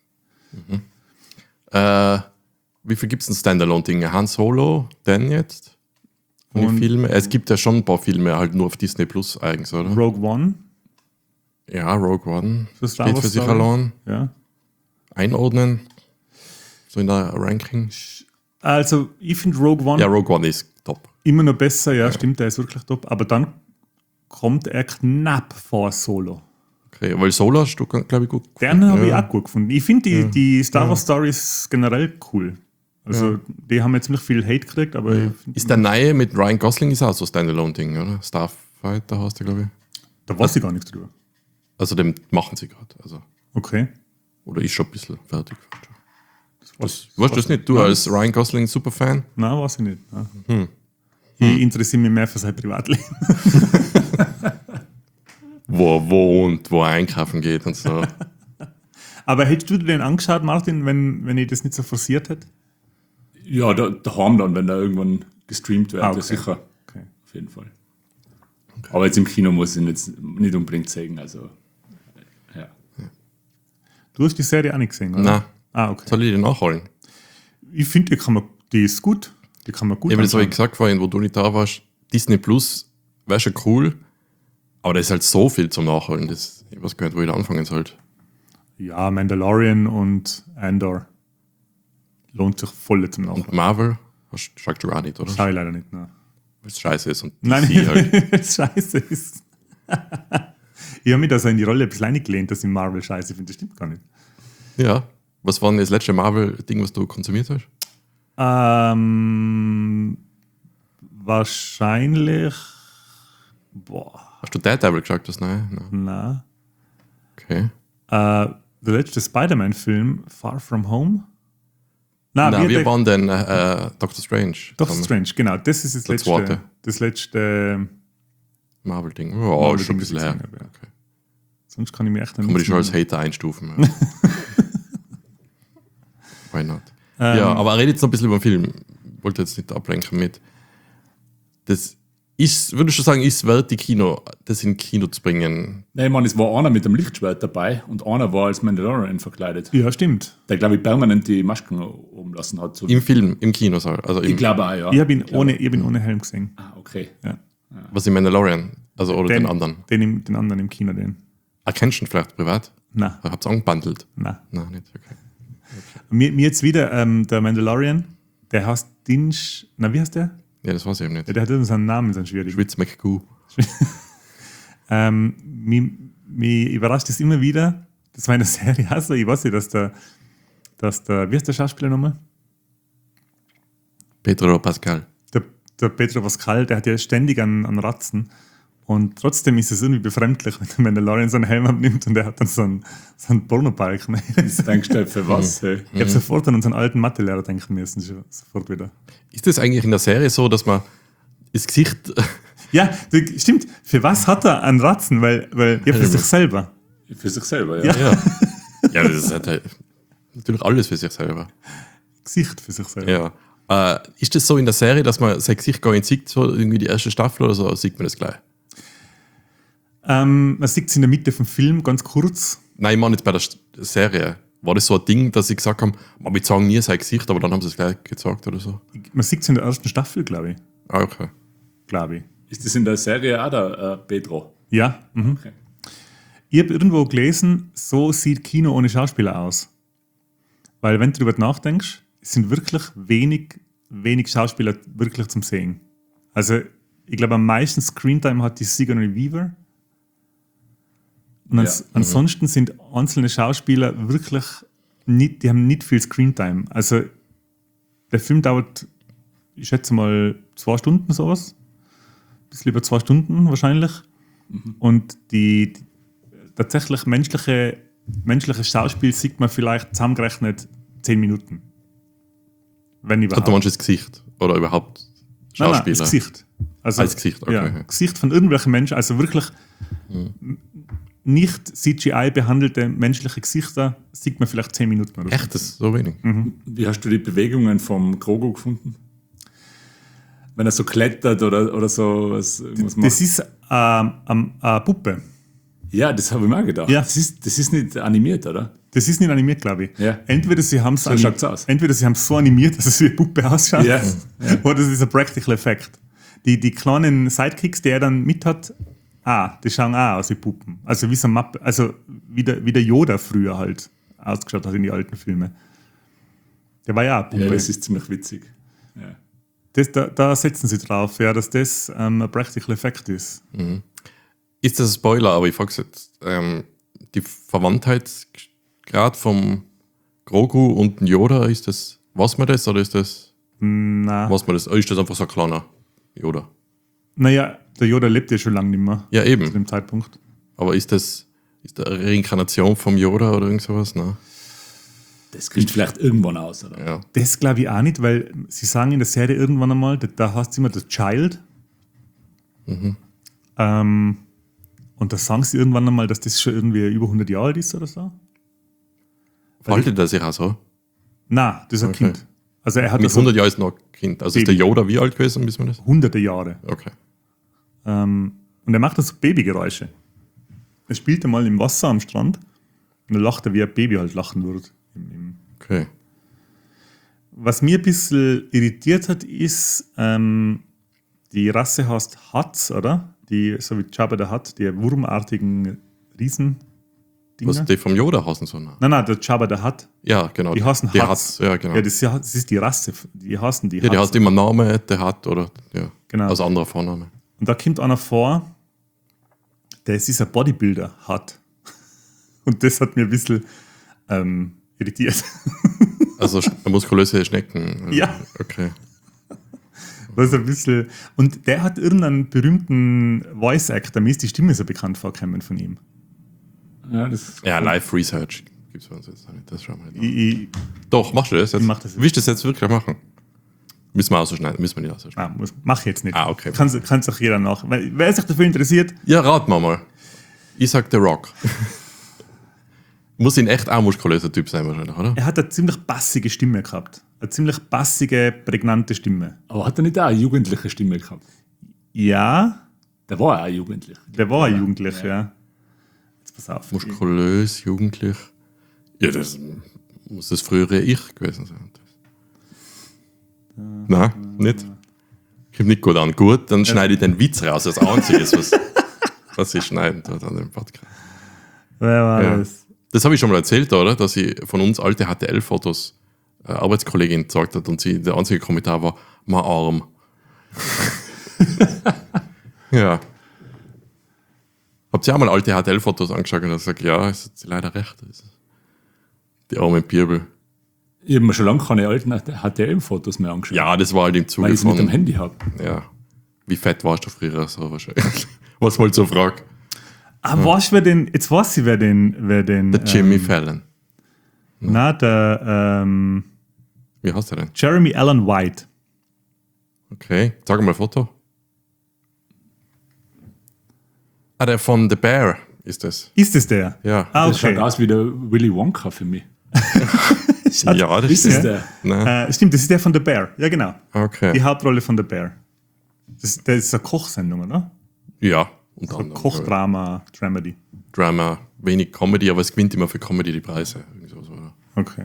Wie viel gibt es denn Standalone-Dinge? Han Solo, denn jetzt? Von den Und- Filmen? Es gibt ja schon ein paar Filme halt nur auf Disney Plus eigens, oder? Rogue One, Ja, Rogue One. für Star Steht Wars für sich Story. allein. Ja. Einordnen. So in der Ranking. Also, ich finde Rogue One Ja, Rogue One ist top. immer noch besser, ja, stimmt, der ist wirklich top. Aber dann kommt er knapp vor Solo. Okay, weil Solo hast du, glaube ich, gut Den habe ich Ja. auch gut gefunden. Ich finde die Star Wars Stories generell cool. Also, die haben jetzt ziemlich viel Hate gekriegt, aber ich find, Ist der neue mit Ryan Gosling ist auch so ein Standalone-Ding, oder? Starfighter heißt der, glaube ich. da weiß ich gar nichts drüber. Also den machen sie gerade. Also, Okay. oder ist schon ein bisschen fertig. Was, Weißt du das nicht? Du als Ryan Gosling Superfan? Nein, weiß ich nicht. Nein. Ich interessiere mich mehr für sein Privatleben. Wo er wohnt, wo er einkaufen geht und so. Aber hättest du dir den angeschaut, Martin, wenn ich das nicht so forciert hätte? Ja, daheim dann, wenn da irgendwann gestreamt wird, Okay. sicher. Okay. Auf jeden Fall. Aber jetzt im Kino muss ich ihn jetzt nicht unbedingt zeigen. Also, ja. Du hast die Serie auch nicht gesehen, oder? Nein, Ah, okay. soll ich den nachholen? Ich finde, die ist gut. Die kann man gut Das habe ich anschauen. gesagt vorhin, wo du nicht da warst. Disney Plus wäre schon cool, aber da ist halt so viel zum Nachholen. Ich weiß gar nicht, wo ich da anfangen sollte. Ja, Mandalorian und Andor. Lohnt sich voll zum Nachholen. Und Marvel, schaust du auch nicht, oder? Schau ich leider nicht, ne? Weil es scheiße ist und Nein, DC halt. weil es scheiße ist. Ich habe mich da so in die Rolle ein bisschen eingelehnt, dass ich Marvel scheiße finde. Das stimmt gar nicht. Ja. Was war denn das letzte Marvel-Ding, was du konsumiert hast? Wahrscheinlich. Boah, Hast du Daredevil geschaut? Das? Nein. na. Okay. Der letzte Spider-Man-Film, Far From Home. Nein, Nein, wir waren dann Doctor Strange. Doctor Strange, genau. Das ist Der zweite. das letzte Marvel-Ding. Oh, ist schon ein Marvel-Ding, bisschen das her. ich gesehen habe, ja. Sonst kann ich mir echt Kann man dich schon als Hater einstufen. Ja. Why not? Ja, aber er redet jetzt noch ein bisschen über den Film. Ich wollte jetzt nicht ablenken mit. Das ist, würde ich schon sagen, ist wert, das in Kino zu bringen. Nein, ich meine, es war einer mit dem Lichtschwert dabei und einer war als Mandalorian verkleidet. Ja, stimmt. Der, glaube ich, permanent die Masken oben lassen hat. So Im Film, im Kinosaal. Also ich glaube auch, ja. Ich habe ihn ohne Helm gesehen. Ah, okay. Ja. was im Mandalorian. Also, oder den anderen. Den anderen im Kino, den. Erkennst du ihn vielleicht privat? Nein, Habt ihr angebandelt? nein. Nein, nicht. Okay. Mir jetzt wieder der Mandalorian, der heißt Dinge. Na, wie heißt der? Ja, das weiß ich eben nicht. Ja, der hat irgendwie so einen Namen, so einen schwierigen. Schwitz McGoo. Mich überrascht es immer wieder, das war in der Serie auch so, ich weiß nicht, dass der wie heißt der Schauspieler nochmal? Pedro Pascal. Der Pedro Pascal, der hat ja ständig einen Ratzen. Und trotzdem ist es irgendwie befremdlich, wenn der Mandalorian so einen Helm abnimmt und der hat dann so einen Pornobalken. Das denkst du für was? Hey? Ich habe sofort an unseren alten Mathelehrer denken müssen, sofort wieder. Ist das eigentlich in der Serie so, dass man das Gesicht. Ja, stimmt. Für was hat er einen Ratzen? Weil ja, für sich selber. Für sich selber, ja. Ja, ja, das ist halt natürlich alles für sich selber. Gesicht für sich selber. Ja. Ist das so in der Serie, dass man sein Gesicht gar nicht sieht, so irgendwie die erste Staffel oder so, sieht man das gleich? Man sieht es in der Mitte vom Film, ganz kurz. Nein, ich meine jetzt bei der Serie. War das so ein Ding, dass sie gesagt haben, wir zeigen nie sein Gesicht, aber dann haben sie es gleich gezeigt oder so? Man sieht es in der ersten Staffel, glaube ich. Ah, okay. Glaube ich. Ist das in der Serie auch der Pedro? Ja. Mhm. Okay. Ich habe irgendwo gelesen, so sieht Kino ohne Schauspieler aus. Weil wenn du darüber nachdenkst, es sind wirklich wenig Schauspieler wirklich zum Sehen. Also ich glaube, am meisten Screentime hat die Sigourney Weaver. Und Ja. ansonsten sind einzelne Schauspieler wirklich nicht, die haben nicht viel Screentime. Also der Film dauert, ich schätze mal 2 Stunden sowas. Ein bisschen über 2 Stunden wahrscheinlich. Und die tatsächlich menschliche Schauspiel sieht man vielleicht zusammengerechnet 10 Minuten. Wenn überhaupt. Hat du manches Gesicht? Oder überhaupt Nein, Schauspieler? das Gesicht. Also, Als Gesicht, okay. Ja, Gesicht von irgendwelchen Menschen, also wirklich nicht CGI behandelte menschliche Gesichter sieht man vielleicht 10 Minuten oder so. Echt, das ist so wenig. Wie hast du die Bewegungen vom Grogu gefunden? Wenn er so klettert oder so irgendwas macht? Das ist eine Puppe. Ja, das habe ich mir auch gedacht. Ja. Das ist nicht animiert, oder? Das ist nicht animiert, glaube ich. Ja. Entweder sie haben So schaut's aus. es so animiert, dass es wie eine Puppe ausschaut, Ja. oder es ist ein Practical Effect. Die kleinen Sidekicks, die er dann mit hat, die schauen auch aus wie Puppen. Also wie so eine Mappe, also wie der Yoda früher halt ausgeschaut hat in die alten Filme. Der war ja auch eine Puppe. Ja, das ist ziemlich witzig. Ja. Da setzen sie drauf, ja, dass das ein Practical Effect ist. Ist das ein Spoiler, aber ich frage jetzt. Die Verwandtheitsgrad vom Grogu und Yoda, ist das, weiß man das oder ist das, Na, weiß man das, oder ist das einfach so ein kleiner Yoda? naja, der Yoda lebt ja schon lange nicht mehr Ja, zu eben. dem Zeitpunkt. Aber ist der Reinkarnation vom Yoda oder irgend sowas? Nein. Das kriegt vielleicht irgendwann aus, oder? Ja. Das glaube ich auch nicht, weil sie sagen in der Serie irgendwann einmal, da heißt es immer The Child. Und da sagen sie irgendwann einmal, dass das schon irgendwie über 100 Jahre alt ist oder so. Verhaltet er sich auch so? Nein, das ist ein Okay. Kind. Also er hat Mit also 100 Jahren ist noch ein Kind. Also ist der Baby. Yoda wie alt gewesen, wissen wir das? hunderte Jahre. Okay. Und er macht dann so Babygeräusche. Er spielt einmal im Wasser am Strand und er lacht, wie ein Baby halt lachen würde. Okay. Was mir ein bisschen irritiert hat, ist, die Rasse heißt Hutts, oder? Die, so wie Jabba der Hutt, die wurmartigen Riesendinger. Was die vom Yoda heißen so? Ne? Nein, der Jabba der Hutt. Ja, genau. Die heißen die Hutts. Hutts. Ja, genau. Ja, das ist die Rasse. Die heißen die Ja, die Hutts. heißt immer Name, der hat oder ja. Genau. Als anderer Vorname. Und da kommt einer vor, der ist ein Bodybuilder hat. Und das hat mir ein bisschen irritiert. Also muskulöse Schnecken. Ja. Okay. Das ist ein bisschen. Und der hat irgendeinen berühmten Voice Actor, mir ist die Stimme so bekannt vorgekommen von ihm. Ja, das Ja, Live Research gibt es bei uns jetzt nicht. Das schauen wir nicht. Ich Doch, machst du das jetzt? Ich mach das jetzt. Willst du das jetzt wirklich machen? Müssen wir ausschneiden? Müssen wir nicht ausschneiden? mach ich jetzt nicht. Ah, okay. Kann sich jeder nach. Weil, wer sich dafür interessiert, Ja, raten wir mal. Ich sag The Rock. Muss ihn echt auch muskulöser Typ sein wahrscheinlich, oder? er hat eine ziemlich bassige Stimme gehabt. Eine ziemlich bassige, prägnante Stimme. Aber hat er nicht auch eine jugendliche Stimme gehabt? Ja, Der war auch jugendlich. der war ein Jugendlicher, ja. Jetzt pass auf. Muskulös, jugendlich. Ja, das muss das frühere Ich gewesen sein. Nein, nicht? Kommt nicht gut an. Gut, dann schneide ich den Witz raus. Das Einzige ist, was ich schneiden tut an dem Podcast. Wer war Ja. das? Das habe ich schon mal erzählt, oder? Dass sie von uns alte HTL-Fotos Arbeitskollegin gezeigt hat und der einzige Kommentar war, mein Arm. Ja. Habt ihr auch mal alte HTL-Fotos angeschaut und gesagt, ja, es hat sie leider recht. Die arme Birbel. Ich habe mir schon lange keine alten HTM-Fotos mehr angeschaut. Ja, das war halt im weil Zuge ich sie mit dem von, Handy habe. ja, wie fett warst du früher? So wahrscheinlich. Was mal so fragt. Weißt du, jetzt weiß ich, wer den. Der Jimmy Fallon. Der Wie heißt der denn? Jeremy Allen White. Okay, sag mal ein Foto. Ah, der von The Bear ist das. Ist es der? Ja. Ah, Das schaut okay. aus wie der Willy Wonka für mich. Ja, das Ist es stimmt. der? Nein. Stimmt, das ist der von The Bear. Ja, genau. Okay. Die Hauptrolle von The Bear. Das ist eine Kochsendung, oder? Ja, unter So anderem. Kochdrama, Dramedy. Drama, wenig Comedy, aber es gewinnt immer für Comedy die Preise. Irgendwie so, oder? Okay.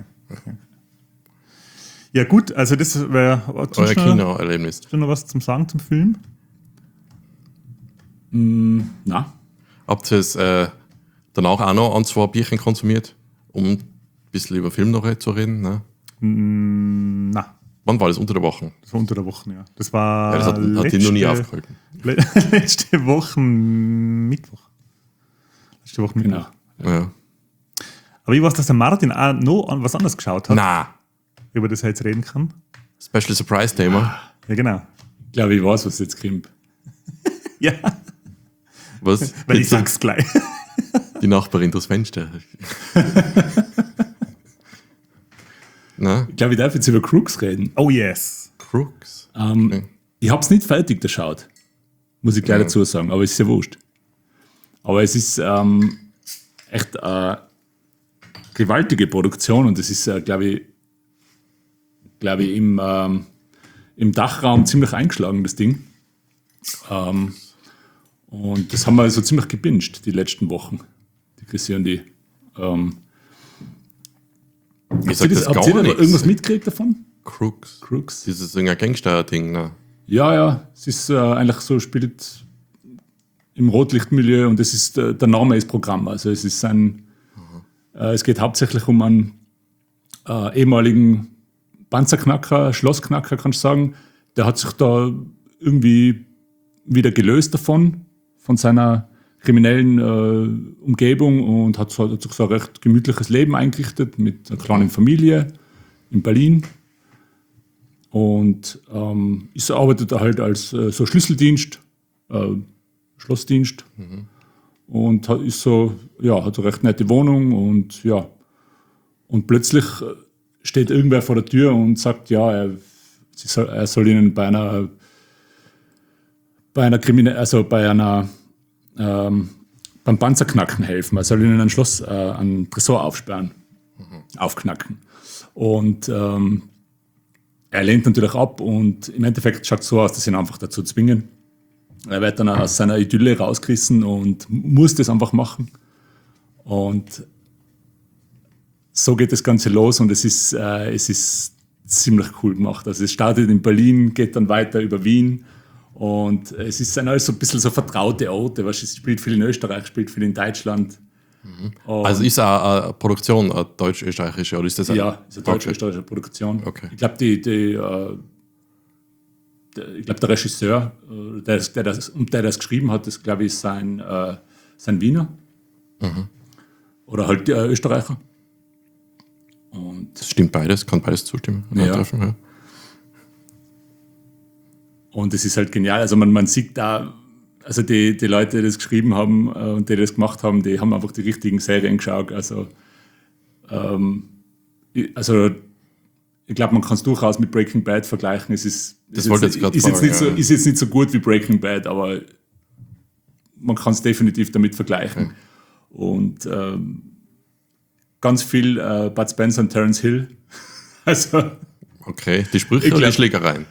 Ja, gut, also das wäre Euer schon Kinoerlebnis. noch was zum Sagen zum Film. Na, Habt ihr es danach auch noch ein, zwei Bierchen konsumiert, um ein bisschen über Film noch zu reden? Ne? Na, Wann war das? Unter der Woche? das war unter der Woche, ja. Das war Ja, das hat dich noch nie aufgehalten. letzte Woche Mittwoch. Letzte Woche Mittwoch. genau. Ja. Aber ich weiß, dass der Martin auch noch an was anderes geschaut hat, Na, über das er jetzt reden kann. Special Surprise Thema. Ja, genau. Ich glaube, ich weiß, was jetzt kommt. Ja, Was? weil ich Jetzt sag's gleich. die Nachbarin durchs Fenster. Na, Ich glaube, ich darf jetzt über Crooks reden. Oh yes. Crooks. Ich habe es nicht fertig geschaut, muss ich gleich dazu sagen, aber es ist ja wurscht. Aber es ist echt eine gewaltige Produktion und es ist, glaube ich, im Dachraum ziemlich eingeschlagen, das Ding. Und das haben wir so ziemlich gebinged die letzten Wochen, die Chrissy und die. Ich sag das Habt gar ihr da irgendwas nichts. mitgekriegt davon? Crooks. Crooks? Dieses so ein Gangster-Ding, ne? Ja, es ist eigentlich so, spielt im Rotlichtmilieu und das ist der Name ist Programm. Also es ist es geht hauptsächlich um einen ehemaligen Panzerknacker, Schlossknacker, kannst du sagen. Der hat sich da irgendwie wieder gelöst von seiner kriminellen Umgebung und hat sich so ein recht gemütliches Leben eingerichtet mit einer kleinen Familie in Berlin. Und arbeitet halt als so Schlüsseldienst, Schlossdienst. Und hat so recht nette Wohnung und ja. Und plötzlich steht irgendwer vor der Tür und sagt, ja, er soll ihnen beim Panzerknacken helfen. Er soll ihnen ein Schloss, ein Tresor aufknacken. Und er lehnt natürlich ab und im Endeffekt schaut es so aus, dass sie ihn einfach dazu zwingen. Er wird dann aus seiner Idylle rausgerissen und muss das einfach machen. Und so geht das Ganze los und es ist ziemlich cool gemacht. Also es startet in Berlin, geht dann weiter über Wien und es sind alles so ein bisschen so vertraute Orte. Es spielt viel in Österreich, spielt viel in Deutschland. Also ist auch eine Produktion, eine deutsch-österreichische, oder ist das ja, ist eine deutsch-österreichische Produktion. Okay. Ich glaube, der Regisseur, der das geschrieben hat, das glaube ich ist sein Wiener. Oder halt Österreicher. Und das stimmt beides, kann beides zustimmen. Ja. Und es ist halt genial. Also man sieht da, also die Leute, die das geschrieben haben und die das gemacht haben, die haben einfach die richtigen Serien geschaut. Also ich glaube, man kann es durchaus mit Breaking Bad vergleichen. Ist jetzt nicht so gut wie Breaking Bad, aber man kann es definitiv damit vergleichen. Und ganz viel Bud Spencer und Terence Hill. Also, okay, die Sprüche oder die Schlägereien?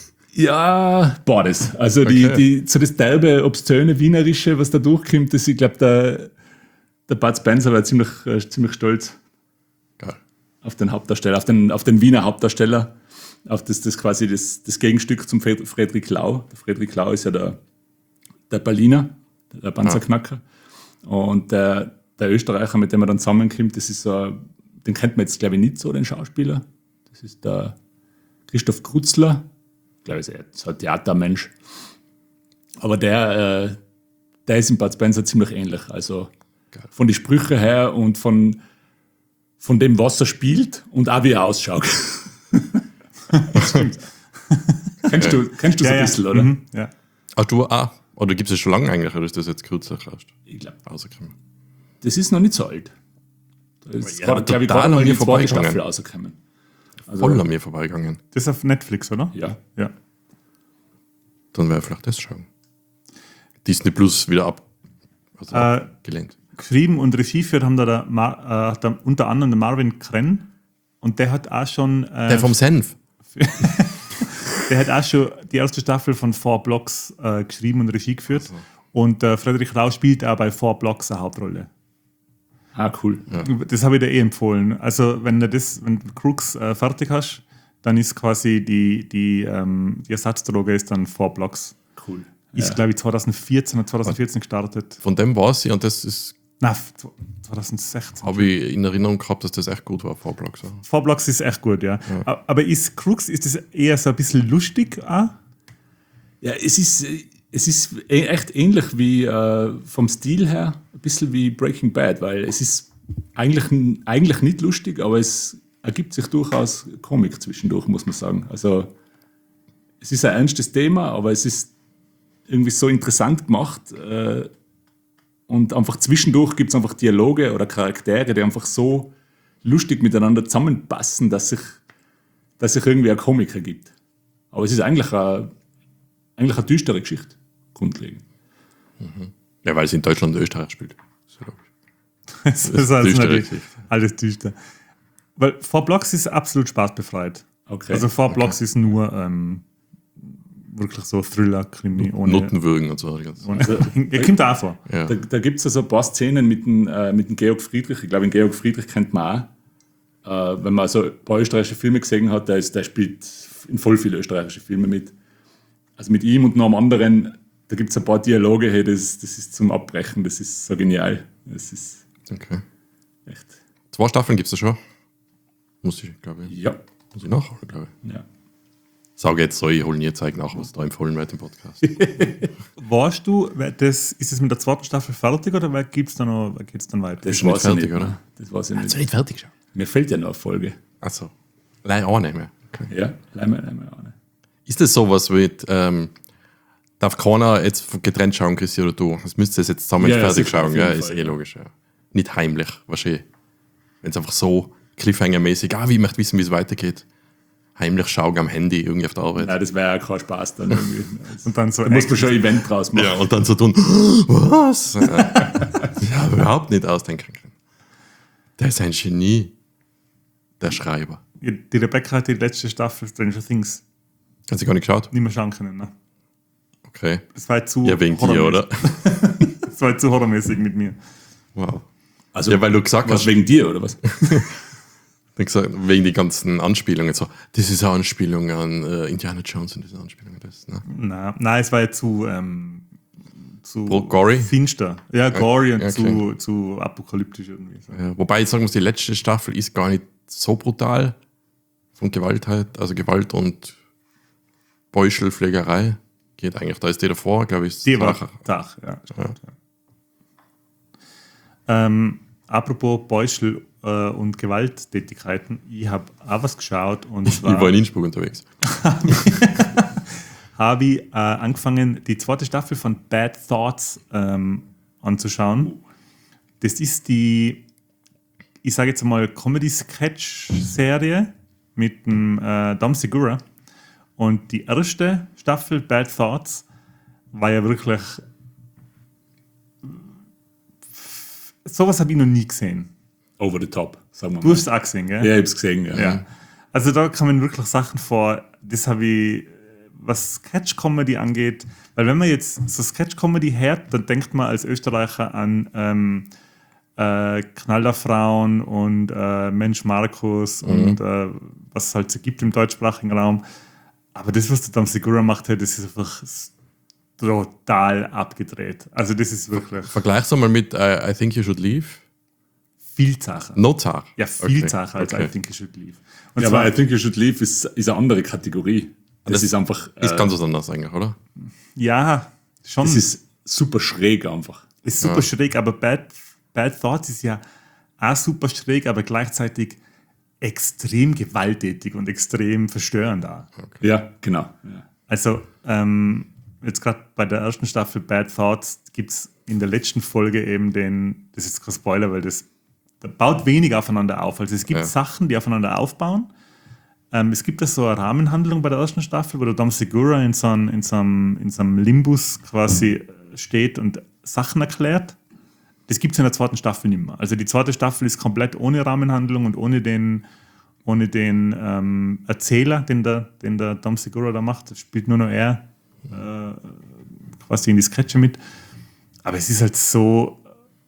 Ja, beides. Also so das derbe, obszöne, wienerische, was da durchkommt, das, ich glaube, der Bud Spencer war ziemlich stolz. Geil. Auf den Hauptdarsteller, auf den Wiener Hauptdarsteller, auf das quasi das Gegenstück zum Friedrich Lau. Der Friedrich Lau ist ja der Berliner, der Panzerknacker. Und der Österreicher, mit dem er dann zusammenkommt, das ist so, den kennt man jetzt, glaube ich, nicht so, den Schauspieler. Das ist der Christoph Krutzler. Ich glaube, er ist ein Theatermensch. Aber der ist im Bud Spencer ziemlich ähnlich. Also von den Sprüchen her und von dem, was er spielt und auch wie er ausschaut. Stimmt. Kennst du so ein bisschen, oder? Mhm, ja. Ach, du auch? Oder gibt es das schon lange eigentlich, oder ist das jetzt kürzer rauscht? Ich glaube, Rausgekommen. das ist noch nicht so alt. Da ist Ja, glaube ich, total gerade mal an mir die zweite vorbeigegangen. Staffel rausgekommen. Also, Voll an mir vorbeigegangen. Das ist auf Netflix, oder? ja. Ja. Dann wäre vielleicht das schauen. Disney Plus wieder gelehnt. Geschrieben und Regie führt haben da unter anderem der Marvin Krenn und der hat auch schon Der vom Senf. der hat auch schon die erste Staffel von 4 Blocks geschrieben und Regie geführt. Und Friedrich Lau spielt auch bei 4 Blocks eine Hauptrolle. Ah, cool. Ja. Das habe ich dir empfohlen. Also wenn du Crooks fertig hast, dann ist quasi die Ersatzdroge ist dann 4 Blocks. Cool. Ist, glaube ich, 2014 gestartet. Von dem weiß ich, und das ist, Nein, 2016. habe ich in Erinnerung gehabt, dass das echt gut war, Vorblocks. 4 Blocks ist echt gut, ja. Aber ist Crooks, ist das eher so ein bisschen lustig auch? Ja, es ist echt ähnlich wie vom Stil her, ein bisschen wie Breaking Bad, weil es ist eigentlich nicht lustig, aber es ergibt sich durchaus Komik zwischendurch, muss man sagen. Also es ist ein ernstes Thema, aber es ist irgendwie so interessant gemacht und einfach zwischendurch gibt es einfach Dialoge oder Charaktere, die einfach so lustig miteinander zusammenpassen, dass sich irgendwie ein Komik ergibt. Aber es ist eigentlich eine düstere Geschichte, grundlegend. Ja, weil es in Deutschland und Österreich spielt. So logisch. Das ist düstere natürlich Geschichte. alles düster. Weil 4 Blocks ist absolut spaßbefreit. Okay. Also 4 Blocks ist nur wirklich so Thriller-Krimi ohne. Notenwürgen und so. Er kommt auch vor. Ja. Da gibt es also ein paar Szenen mit dem Georg Friedrich. Ich glaube, den Georg Friedrich kennt man auch. Wenn man so ein paar österreichische Filme gesehen hat, der spielt in voll viele österreichische Filme mit. Also mit ihm und noch einem anderen, da gibt es ein paar Dialoge, hey, das ist zum Abbrechen, das ist so genial. Das ist Okay. echt. 2 Staffeln gibt es da schon. Muss ich, glaube ich. Ja. Muss ich nachholen, glaube ich. Ja. Sage jetzt so, ich hole nie Zeug nach, was da empfohlen wird im Podcast. Weißt du, ist es mit der 2. Staffel fertig oder geht's dann weiter? Das schon weiß nicht ich fertig, nicht, oder? ne? Das weiß ich nicht. nicht fertig schon. Mir fehlt ja noch eine Folge. Achso. Leider auch nicht mehr. Okay. Ja, leih mir auch nicht. Ist das sowas wie, darf keiner jetzt getrennt schauen, Christi oder du? Das müsst ihr jetzt zusammen Ja, fertig sicher, schauen, auf ja, jeden ist Fall, eh ja. logisch, ja. Nicht heimlich, wahrscheinlich. Wenn es einfach so Cliffhanger-mäßig, ich möchte wissen, wie es weitergeht. Heimlich schauen am Handy irgendwie auf der Arbeit. Ja, das wäre ja kein Spaß dann irgendwie. Und dann so Da muss man schon ein Event draus machen. Ja, und dann so tun, was? Ja, überhaupt nicht ausdenken können. Der ist ein Genie, der Schreiber. Die Rebecca hat die letzte Staffel Stranger Things Hast du gar nicht geschaut? nicht mehr schauen können. Ne? Okay. Das war zu Ja, wegen dir, horrormäßig. oder? Das war zu horrormäßig mit mir. Wow. Also, Ja, weil du gesagt was hast, wegen dir, oder was? wegen die ganzen Anspielungen. So, das ist eine Anspielung an Indiana Jones und diese Anspielung an das. Ne? Nein, es war ja zu Gory? finster. Ja, gory und okay. zu apokalyptisch irgendwie. So. Ja, wobei ich sagen muss, die letzte Staffel ist gar nicht so brutal von Gewalt halt, also Gewalt und Beuschelpflegerei geht eigentlich. Da ist die davor, glaube ich, Die war flacher. Tag, ja. Stimmt, ja. Apropos Beuschel und Gewalttätigkeiten, ich habe auch was geschaut und Ich war in Innsbruck unterwegs. habe ich angefangen, die zweite Staffel von Bad Thoughts anzuschauen. Das ist die, ich sage jetzt mal, Comedy-Sketch-Serie mit dem Dom Segura. Und die erste Staffel, Bad Thoughts, war ja wirklich. Sowas habe ich noch nie gesehen. Over the top, sagen wir Du mal. hast es auch gesehen, gell? Ja, ich hab's gesehen, ja. Ja. Also da kommen wirklich Sachen vor, das habe ich, was Sketch-Comedy angeht, weil wenn man jetzt so Sketch-Comedy hört, dann denkt man als Österreicher an Knallerfrauen und Mensch Markus und was es halt so gibt im deutschsprachigen Raum. Aber das, was der Dom Segura macht, das ist einfach total abgedreht. Also das ist wirklich Vergleich's einmal mit I Think You Should Leave. viel Sache. No zart. Ja, viel Okay. Sache als Okay. I Think You Should Leave. Und Ja, zwar, aber I Think You Should Leave ist eine andere Kategorie. Das Das ist einfach. Ist ganz was anderes eigentlich, oder? ja, schon. Das ist super schräg einfach. Ist super schräg, aber Bad Thoughts ist ja auch super schräg, aber gleichzeitig extrem gewalttätig und extrem verstörend auch. Ja, genau. Ja. Also, jetzt gerade bei der ersten Staffel Bad Thoughts gibt es in der letzten Folge eben das ist jetzt kein Spoiler, weil das baut wenig aufeinander auf. Also es gibt Sachen, die aufeinander aufbauen. Es gibt da so eine Rahmenhandlung bei der ersten Staffel, wo der Dom Segura in so einem Limbus quasi steht und Sachen erklärt. Das gibt es in der zweiten Staffel nicht mehr. Also die zweite Staffel ist komplett ohne Rahmenhandlung und ohne den Erzähler, den der Dom Segura da macht. Das spielt nur noch er quasi in die Sketche mit. Aber es ist halt so.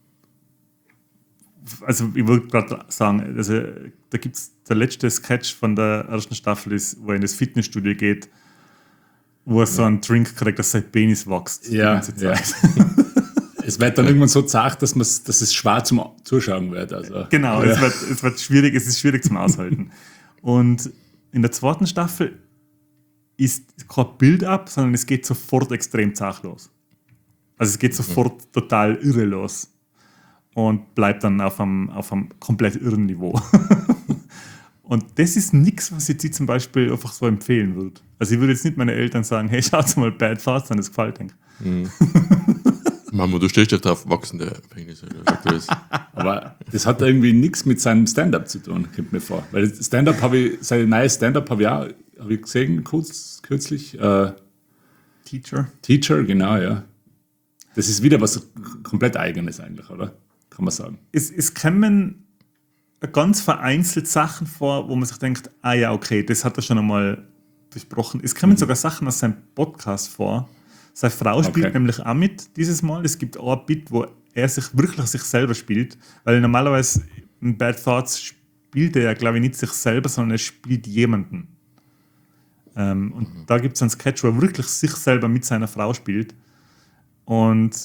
Also ich wollte gerade sagen, also da gibt es der letzte Sketch von der ersten Staffel, ist, wo er in das Fitnessstudio geht, wo er so einen Drink kriegt, dass sein Penis wächst. die Ja, ganze ja. Zeit. Es wird dann irgendwann so zart, dass es schwer zum Zuschauen wird. Also. Genau, Ja. es wird schwierig, es ist schwierig zum Aushalten. Und in der zweiten Staffel ist kein Build-up, sondern es geht sofort extrem zart los. Also es geht sofort total irre los und bleibt dann auf einem komplett irren Niveau. Und das ist nichts, was ich jetzt zum Beispiel einfach so empfehlen würde. Also ich würde jetzt nicht meine Eltern sagen, hey, schaut mal Bad Thoughts an, das gefällt euch. Mama, du stehst ja drauf, wachsende Penisse. Sagt er das? Aber das hat irgendwie nichts mit seinem Stand-up zu tun, kommt mir vor. Weil Stand-up sein neues Stand-up habe ich gesehen, kürzlich. Teacher. Genau, ja. Das ist wieder was komplett Eigenes eigentlich, oder? Kann man sagen. Es kommen ganz vereinzelt Sachen vor, wo man sich denkt, ah ja, okay, das hat er schon einmal besprochen. Es kommen sogar Sachen aus seinem Podcast vor. Seine Frau spielt nämlich auch mit dieses Mal. Es gibt auch ein Bit, wo er wirklich sich selber spielt, weil normalerweise in Bad Thoughts spielt er ja, glaube ich, nicht sich selber, sondern er spielt jemanden. Und da gibt es einen Sketch, wo er wirklich sich selber mit seiner Frau spielt. Und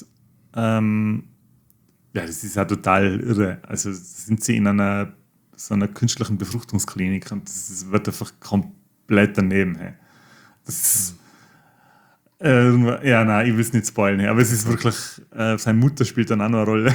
ja, das ist ja total irre. Also sind sie in so einer künstlichen Befruchtungsklinik und das wird einfach komplett daneben. Hey. Das ja, nein, ich will es nicht spoilen, hey. Aber es ist wirklich, seine Mutter spielt dann auch noch eine Rolle.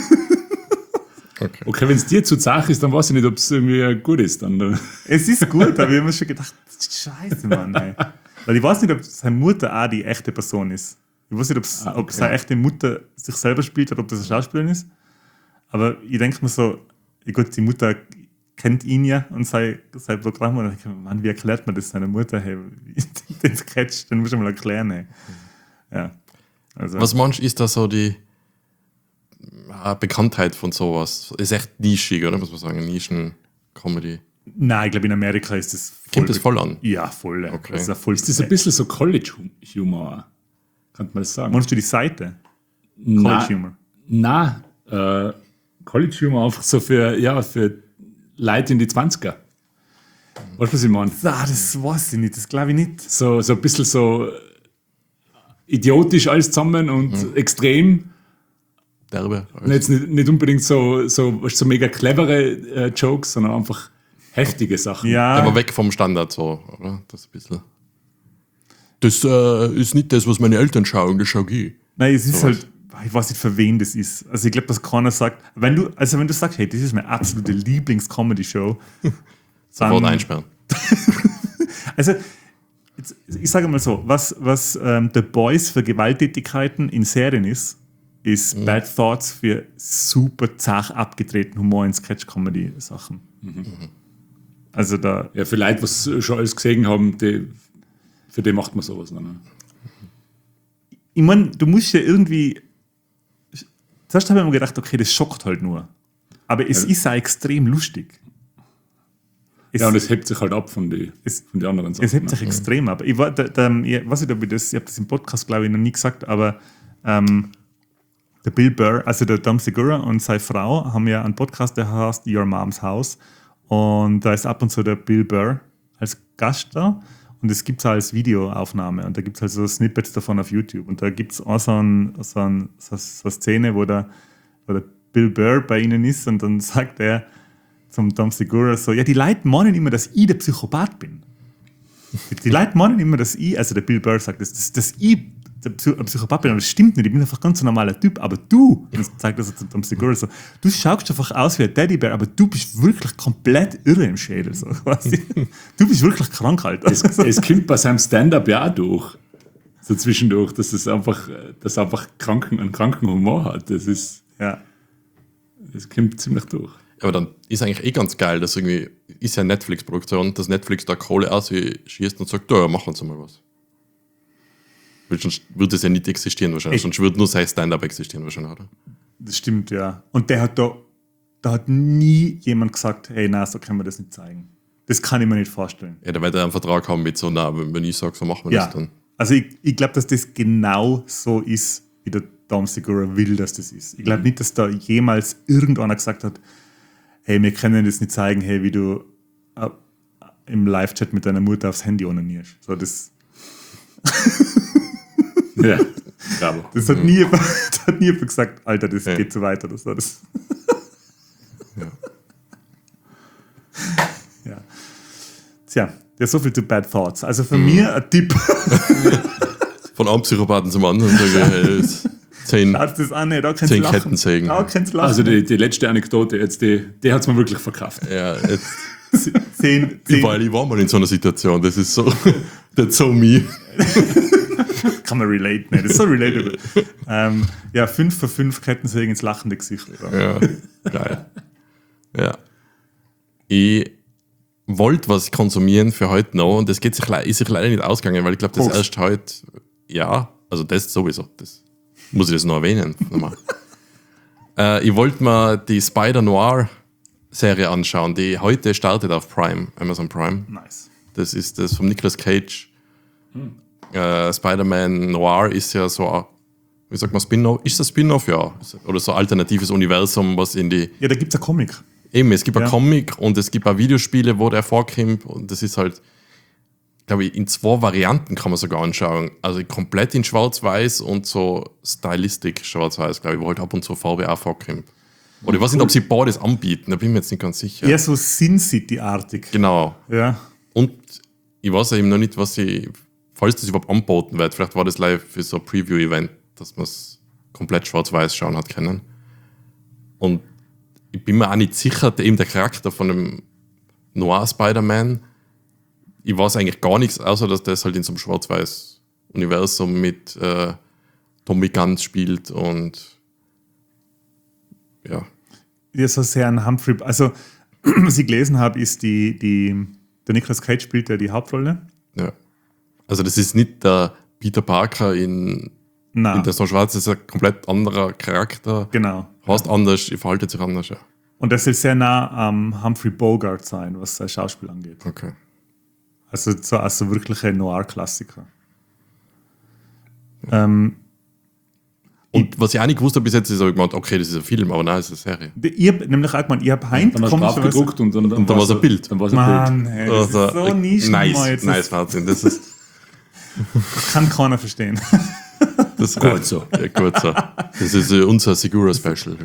Okay, wenn es dir zu zart ist, dann weiß ich nicht, ob es irgendwie gut ist. Dann. Es ist gut, aber ich habe mir schon gedacht, scheiße, Mann. Hey. Weil ich weiß nicht, ob seine Mutter auch die echte Person ist. Ich weiß nicht, ob seine echte Mutter sich selber spielt oder ob das eine Schauspielerin ist. Aber ich denke mir so, gut, die Mutter kennt ihn ja und sein Programm. Und ich denke, Mann, wie erklärt man das seiner Mutter? Hey, den Sketch, den muss ich mal erklären. Hey. Ja. Also. Was meinst du, ist da so die Bekanntheit von sowas? Ist echt nischig, oder? Muss man sagen, Nischen-Comedy. Nein, ich glaube, in Amerika ist das voll. Kommt das voll an? Ja, voll. Okay. Das ist, Ist das ein bisschen so College-Humor? Kann man das sagen? Meinst du die Seite? College-Humor? Nein, College-Humor einfach so für Leute in die 20er. Weißt du, was ich meine? Das weiß ich nicht, das glaube ich nicht. So ein bisschen so idiotisch alles zusammen und extrem. Derbe. Und jetzt nicht unbedingt so mega clevere Jokes, sondern einfach heftige Sachen. Ja, Aber weg vom Standard so, oder? Das ein bisschen. Das ist nicht das, was meine Eltern schauen, das schau ich. nein, es ist halt, ich weiß nicht, für wen das ist. Also ich glaube, dass keiner sagt, wenn du sagst, hey, das ist meine absolute Lieblings-Comedy-Show, Sofort einsperren. also jetzt, ich sage mal so, was The Boys für Gewalttätigkeiten in Serien ist Bad Thoughts für super zart abgedrehten Humor in Sketch-Comedy-Sachen. Also da... Ja, für Leute, was schon alles gesehen haben, für die macht man sowas. Ne? Ich meine, du musst ja irgendwie... Zuerst habe ich mir gedacht, okay, das schockt halt nur. Aber es ist auch extrem lustig. Ja, und es hebt sich halt ab von den anderen Sachen. Es hebt sich extrem ab. Ich habe das im Podcast, glaube ich, noch nie gesagt, aber der Bill Burr, also der Tom Segura und seine Frau haben ja einen Podcast, der heißt Your Mom's House. Und da ist ab und zu der Bill Burr als Gast da. Und das gibt es als Videoaufnahme. Und da gibt es halt so Snippets davon auf YouTube. Und da gibt es auch so eine Szene, wo der Bill Burr bei ihnen ist. Und dann sagt er zum Tom Segura so, ja, die Leute meinen immer, dass ich der Psychopath bin. Die Leute meinen immer, dass ich, also der Bill Burr sagt, dass ich der Psychopath bin, aber das stimmt nicht, ich bin einfach ganz ein normaler Typ, aber du, und das zeigt das zum Tom Segura so, du schaust einfach aus wie ein Teddybär, aber du bist wirklich komplett irre im Schädel, so quasi. Du bist wirklich krank, Alter. Es kommt bei seinem Stand-up ja auch durch, so zwischendurch, dass es einfach einen kranken Humor hat. Das kommt ziemlich durch. Aber dann ist eigentlich ganz geil, dass irgendwie, ist ja eine Netflix-Produktion, dass Netflix da Kohle ausschießt und sagt, ja, machen Sie mal was. Weil sonst würde es ja nicht existieren wahrscheinlich, sonst würde nur sein Stand-up existieren wahrscheinlich, oder? Das stimmt, ja. Und da hat nie jemand gesagt, hey, nein, so können wir das nicht zeigen. Das kann ich mir nicht vorstellen. Ja, da wird er einen Vertrag haben mit so, na, wenn ich sage, so machen wir Ja, das dann. also ich glaube, dass das genau so ist, wie der Tom Segura will, dass das ist. Ich glaube nicht, dass da jemals irgendeiner gesagt hat, hey, wir können das nicht zeigen, hey, wie du im Live-Chat mit deiner Mutter aufs Handy onanierst. So, das Ja, bravo. das hat nie jemand gesagt, Alter, das geht so weiter. Das. Ja. Tja, ja, so viel zu Bad Thoughts. Also für mich ein Tipp. Von einem Psychopathen zum anderen sage ich, hey, 10 Das an, da kannst du lachen. Kettensägen. Da kannst du lachen. Also die letzte Anekdote jetzt, die hat es mir wirklich verkauft. Ja, jetzt, 10. weil ich war mal in so einer Situation, das ist so, that's so me. Kann man relate, ne? Das ist so relatable. 5 für 5 Kettensägen ins lachende Gesicht. Oder? Ja, geil. Ja. Ich wollte was konsumieren für heute noch und das ist sich leider nicht ausgegangen, weil ich glaube, das Prost. erst heute, also das sowieso, das muss ich das noch erwähnen. Nochmal. Ich wollte mir die Spider-Noir-Serie anschauen, die heute startet auf Prime, Amazon Prime. Nice. Das ist das von Nicolas Cage. Spider-Man Noir ist ja so, wie sagt man, Spin-off? Ist das Spin-off? Ja. Oder so ein alternatives Universum, was in die... Ja, da gibt es einen Comic. Eben, es gibt Ja. ein Comic und es gibt auch Videospiele, wo der vorkommt und das ist halt, glaube ich, in 2 Varianten kann man sogar anschauen. Also komplett in Schwarz-Weiß und so Stylistik Schwarz-Weiß, glaube ich, wo halt ab und zu Farbe auch vorkommt. Oder ich weiß nicht, ob sie beides anbieten, da bin ich mir jetzt nicht ganz sicher. Eher so Sin City-artig. Genau. Ja. Und ich weiß ja eben noch nicht, falls das überhaupt anboten wird, vielleicht war das live für so ein Preview-Event, dass man es komplett schwarz-weiß schauen hat können. Und ich bin mir auch nicht sicher, eben der Charakter von dem Noir-Spider-Man, ich weiß eigentlich gar nichts, außer dass das halt in so einem Schwarz-Weiß-Universum mit Tommy Gunn spielt und ja. Ja, so sehr ein Humphrey. Also, was ich gelesen habe, ist der Nicolas Cage spielt ja die Hauptrolle. Ja. Also das ist nicht der Peter Parker in der so Schwarz, das ist ein komplett anderer Charakter. Genau. Heißt anders, verhaltet sich anders, ja. Und das soll sehr nah am Humphrey Bogart sein, was sein Schauspiel angeht. Okay. Also wirkliche Noir-Klassiker. Und was ich auch nicht gewusst habe bis jetzt, ist, habe ich gemeint, okay, das ist ein Film, aber nein, es ist eine Serie. Ich habe nämlich auch gemeint, ich habe Heint Dann hast du drauf gedruckt und dann Und dann war es ein Bild. Dann war es ein Mann, Bild. hey, das ist so nischig. Nice, Martin. Das ist Kann keiner verstehen. das Gut so. Ja, gut so. Das ist unser Segura-Special.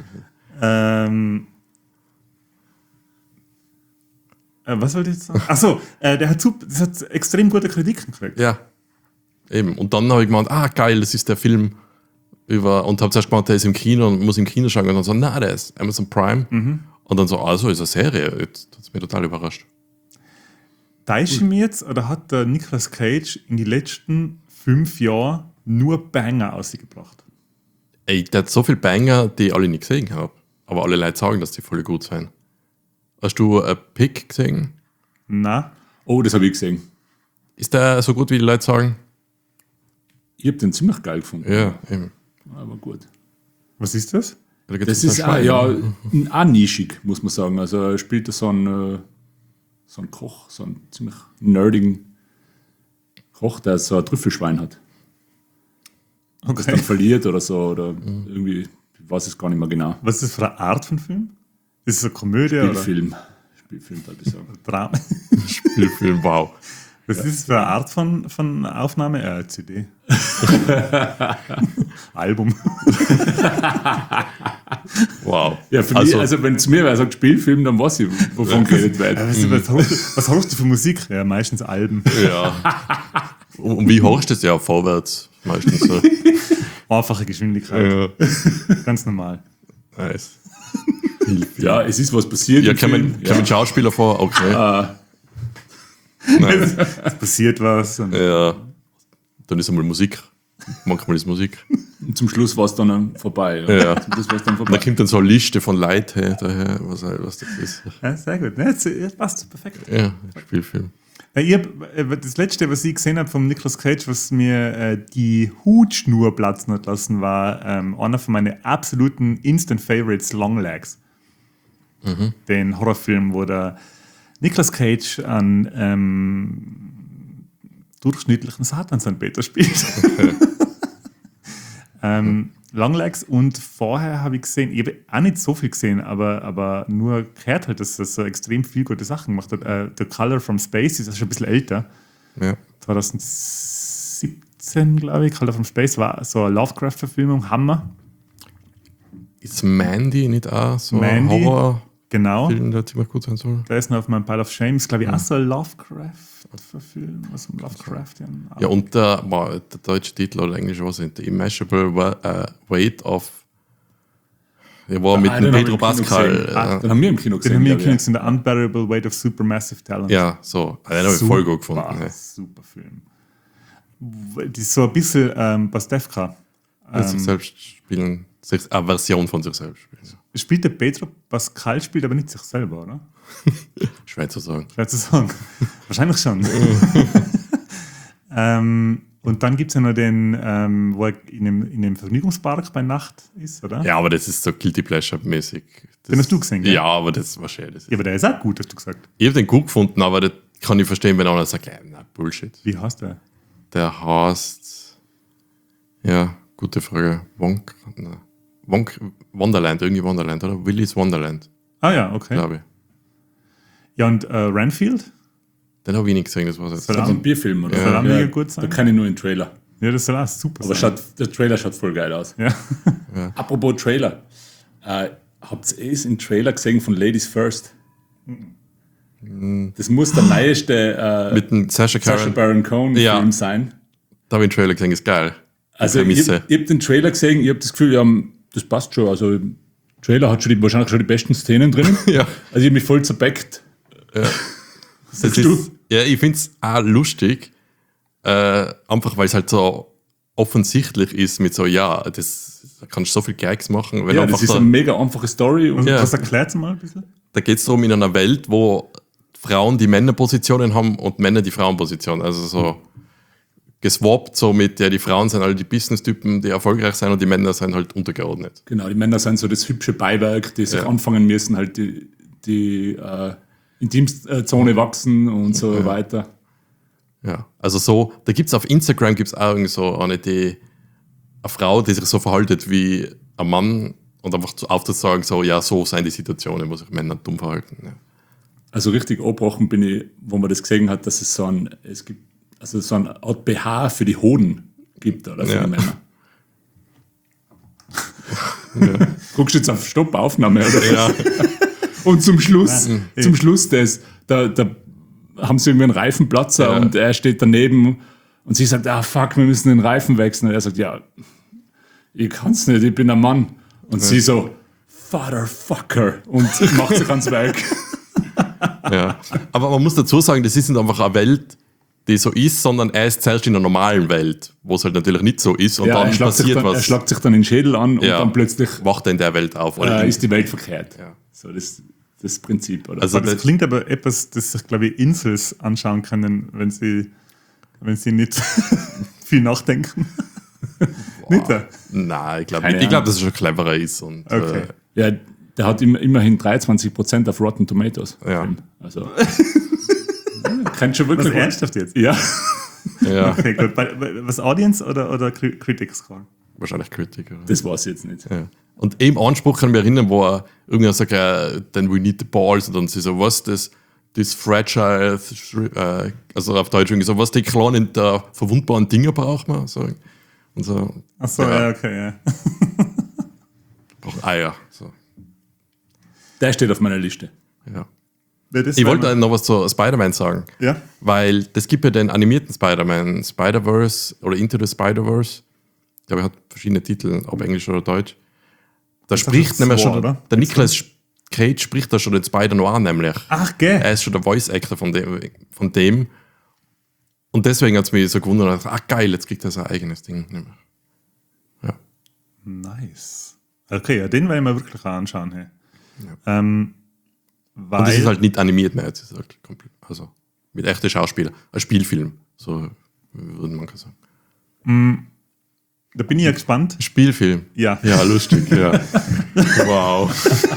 Was wollte ich jetzt sagen? Achso, das hat extrem gute Kritiken gekriegt. Ja, eben. Und dann habe ich gemeint, geil, das ist der Film über, und habe zuerst gemeint, der ist im Kino und muss im Kino schauen. Und dann so, nein, der ist Amazon Prime. Und dann so, also ist eine Serie. Jetzt hat es mich total überrascht. Täusche ich mich jetzt, oder hat der Nicolas Cage in den letzten 5 Jahren nur Banger ausgebracht? Ey, der hat so viele Banger, die ich alle nicht gesehen habe. Aber alle Leute sagen, dass die voll gut sind. Hast du ein Pick gesehen? Na, Oh, das habe ich gesehen. Ist der so gut, wie die Leute sagen? Ich habe den ziemlich geil gefunden. Ja, eben. Aber gut. was ist das? Da geht's Das um ist so auch, ein Schwein. ja, auch nischig, muss man sagen. Also er spielt da so einen Koch, so einen ziemlich nerdigen Koch, der so ein Trüffelschwein hat. Das dann verliert oder so. Oder irgendwie, ich weiß es gar nicht mehr genau. Was ist das für eine Art von Film? Ist es eine Komödie Spielfilm, würde ich sagen. oder Drama? Spielfilm, wow. Was ist das für eine Art von Aufnahme? CD. Album. Wow. Ja, für mich, also wenn es mir wer sagt Spielfilm, dann weiß ich, wovon geredet wird. Was hörst du für Musik? Ja, meistens Alben. Ja. Und wie hochst du das ja vorwärts? Meistens so. Einfache Geschwindigkeit. Ja. Ganz normal. Nice. Ja, es ist was passiert. Ja, im kommen Film. Schauspieler vor? Okay. Nice. Es passiert was. Und Ja. Dann ist einmal Musik. Manchmal ist Musik. Und zum Schluss war es dann vorbei. Ja. Zum Schluss war es dann Da vorbei. kommt dann so eine Liste von Leuten daher, was das ist. ja, sehr gut. Ja, jetzt passt perfekt. Ja, Spielfilm. Das letzte, was ich gesehen habe vom Nicolas Cage, was mir die Hutschnur platzen hat lassen, war einer von meinen absoluten Instant Favorites, Longlegs. Den Horrorfilm, wo der Nicolas Cage einen durchschnittlichen Satansanbeter spielt. Longlegs, und vorher habe ich gesehen, ich habe auch nicht so viel gesehen, aber nur gehört halt, dass er so extrem viel gute Sachen gemacht hat. The Color from Space ist schon ein bisschen älter. Ja. 2017, glaube ich. Color from Space war so eine Lovecraft-Verfilmung, Hammer. Ist Mandy nicht auch so ein Mandy, Horrorfilm, genau. der ziemlich gut sein soll? Der ist noch auf meinem Pile of Shame. Ist, glaube ich, auch so ein Lovecraft-Verfilm. Was im Lovecraftian. Ja, und der deutsche Titel oder englische was sind? The Immeasurable Weight of. Ja, war mit dem den Pedro hab ich im Kino Pascal. gesehen. Den haben wir im Kino Den gesehen. haben wir glaub ich. gesehen, The Unbearable Weight of Supermassive Talent. Ja, so. Den habe ich voll gut gefunden. Ja. Super Film. Die ist so ein bisschen Pastewka. Sich selbst spielen, eine Version von sich selbst spielen. Spielt der Pedro Pascal, spielt aber nicht sich selber, oder? Schwer zu sagen. Schwer zu sagen. Wahrscheinlich schon. Und dann gibt es ja noch den, wo er in dem Vergnügungspark bei Nacht ist, oder? Ja, aber das ist so Guilty Pleasure-mäßig. Den hast du gesehen, gell? Ja, aber das war schön. Ja, aber der ist auch gut, hast du gesagt. Ich habe den gut gefunden, aber das kann ich verstehen, wenn einer sagt, na, Bullshit. Wie heißt der? Der heißt, ja, gute Frage, Wonderland, irgendwie Wonderland, oder? Willy's Wonderland, Ah ja, okay. glaube ich. Ja, und Renfield? Den habe ich nicht gesehen, das war jetzt. Soll Das ist ein Bierfilm, oder? Soll auch mega gut sein. Da kann ich nur den Trailer. Ja, das soll auch super Aber sein. der Trailer schaut voll geil aus. Ja. Apropos Trailer. Habt ihr es im Trailer gesehen von Ladies First? Das muss der neueste Mit dem Sacha Sacha Baron, Baron Cohen Ja. Film sein. da habe ich den Trailer gesehen, ist geil. Also ich Prämisse. hab den Trailer gesehen, ich habe das Gefühl, ja, das passt schon. Also der Trailer hat wahrscheinlich schon die besten Szenen drin. Ja. Also ich habe mich voll zerbeckt. Das du? ist, ja, ich finde es auch lustig, einfach weil es halt so offensichtlich ist mit so, ja, da kannst du so viel Gags machen. Wenn Ja, einfach das ist so, eine mega einfache Story. Und Ja. Was erklärt mal ein bisschen? da geht es darum, in einer Welt, wo Frauen die Männerpositionen haben und Männer die Frauenpositionen. Also so geswappt, so mit, ja, die Frauen sind alle die Business-Typen, die erfolgreich sind und die Männer sind halt untergeordnet. Genau, die Männer sind so das hübsche Beiwerk, die sich anfangen müssen, halt die Intimzone wachsen und so weiter. Ja, also so, da gibt es auf Instagram gibt's auch irgendwie so eine Frau, die sich so verhaltet wie ein Mann und einfach aufzusagen, so, ja, so sind die Situationen, wo sich Männer dumm verhalten. Ja. Also richtig abgebrochen bin ich, wo man das gesehen hat, dass es so eine Art BH für die Hoden gibt, oder für die Männer. Ja. Guckst du jetzt auf Stoppaufnahme, oder? Ja. Und zum Schluss da haben sie irgendwie einen Reifenplatzer und er steht daneben und sie sagt, fuck, wir müssen den Reifen wechseln. Und er sagt, ja, ich kann's nicht, ich bin ein Mann. Und sie so, Fatherfucker, und macht sich ans Werk. Ja. Aber man muss dazu sagen, das ist nicht einfach eine Welt, die so ist, sondern er ist zuerst in einer normalen Welt, wo es halt natürlich nicht so ist und dann passiert was. Er schlagt sich dann den Schädel an und dann plötzlich wacht er in der Welt auf. Ist die Welt verkehrt. Ja. So das Prinzip. Oder? Also das klingt aber etwas, das sich, glaube ich, Insels anschauen können, wenn sie nicht viel nachdenken. Nicht? Nein, ich glaube, dass es schon cleverer ist. Und, okay. Ja, der hat immerhin 23% auf Rotten Tomatoes. Ja. Also, kennt schon wirklich. Was, ernsthaft jetzt? Ja. Ja. Okay, gut. Was Audience oder Critics fragen? Wahrscheinlich Kritiker. Das weiß ich jetzt nicht. Ja. Und im Anspruch kann ich mich erinnern, wo er irgendwann sagt, then we need the balls. Und dann sie so, was das fragile, also auf Deutsch irgendwie so, was die kleinen, verwundbaren Dinger braucht man. So. Und so. Ach so, ja, okay, ja. Braucht Eier. So. Der steht auf meiner Liste. Ja. Ich Ich wollte noch was zu Spider-Man sagen. Ja. Weil das gibt ja den animierten Spider-Man, Spider-Verse oder Into the Spider-Verse. Ich glaube, er hat verschiedene Titel, ob Englisch oder Deutsch. Da spricht nämlich schon, oder? der Nicolas Cage spricht da schon den Spider-Noir nämlich. Ach, gell? Er ist schon der Voice-Actor von dem. Und deswegen hat es mich so gewundert, geil, jetzt kriegt er sein eigenes Ding. Ja. Nice. Okay, ja, den werden wir wirklich auch anschauen. Hey. Ja. Weil, Und es ist halt nicht animiert mehr, es ist halt komplett, also mit echten Schauspielern. Ein Spielfilm, so würde man sagen. da bin ich ja gespannt. Spielfilm? Ja. Ja, lustig, ja. Wow.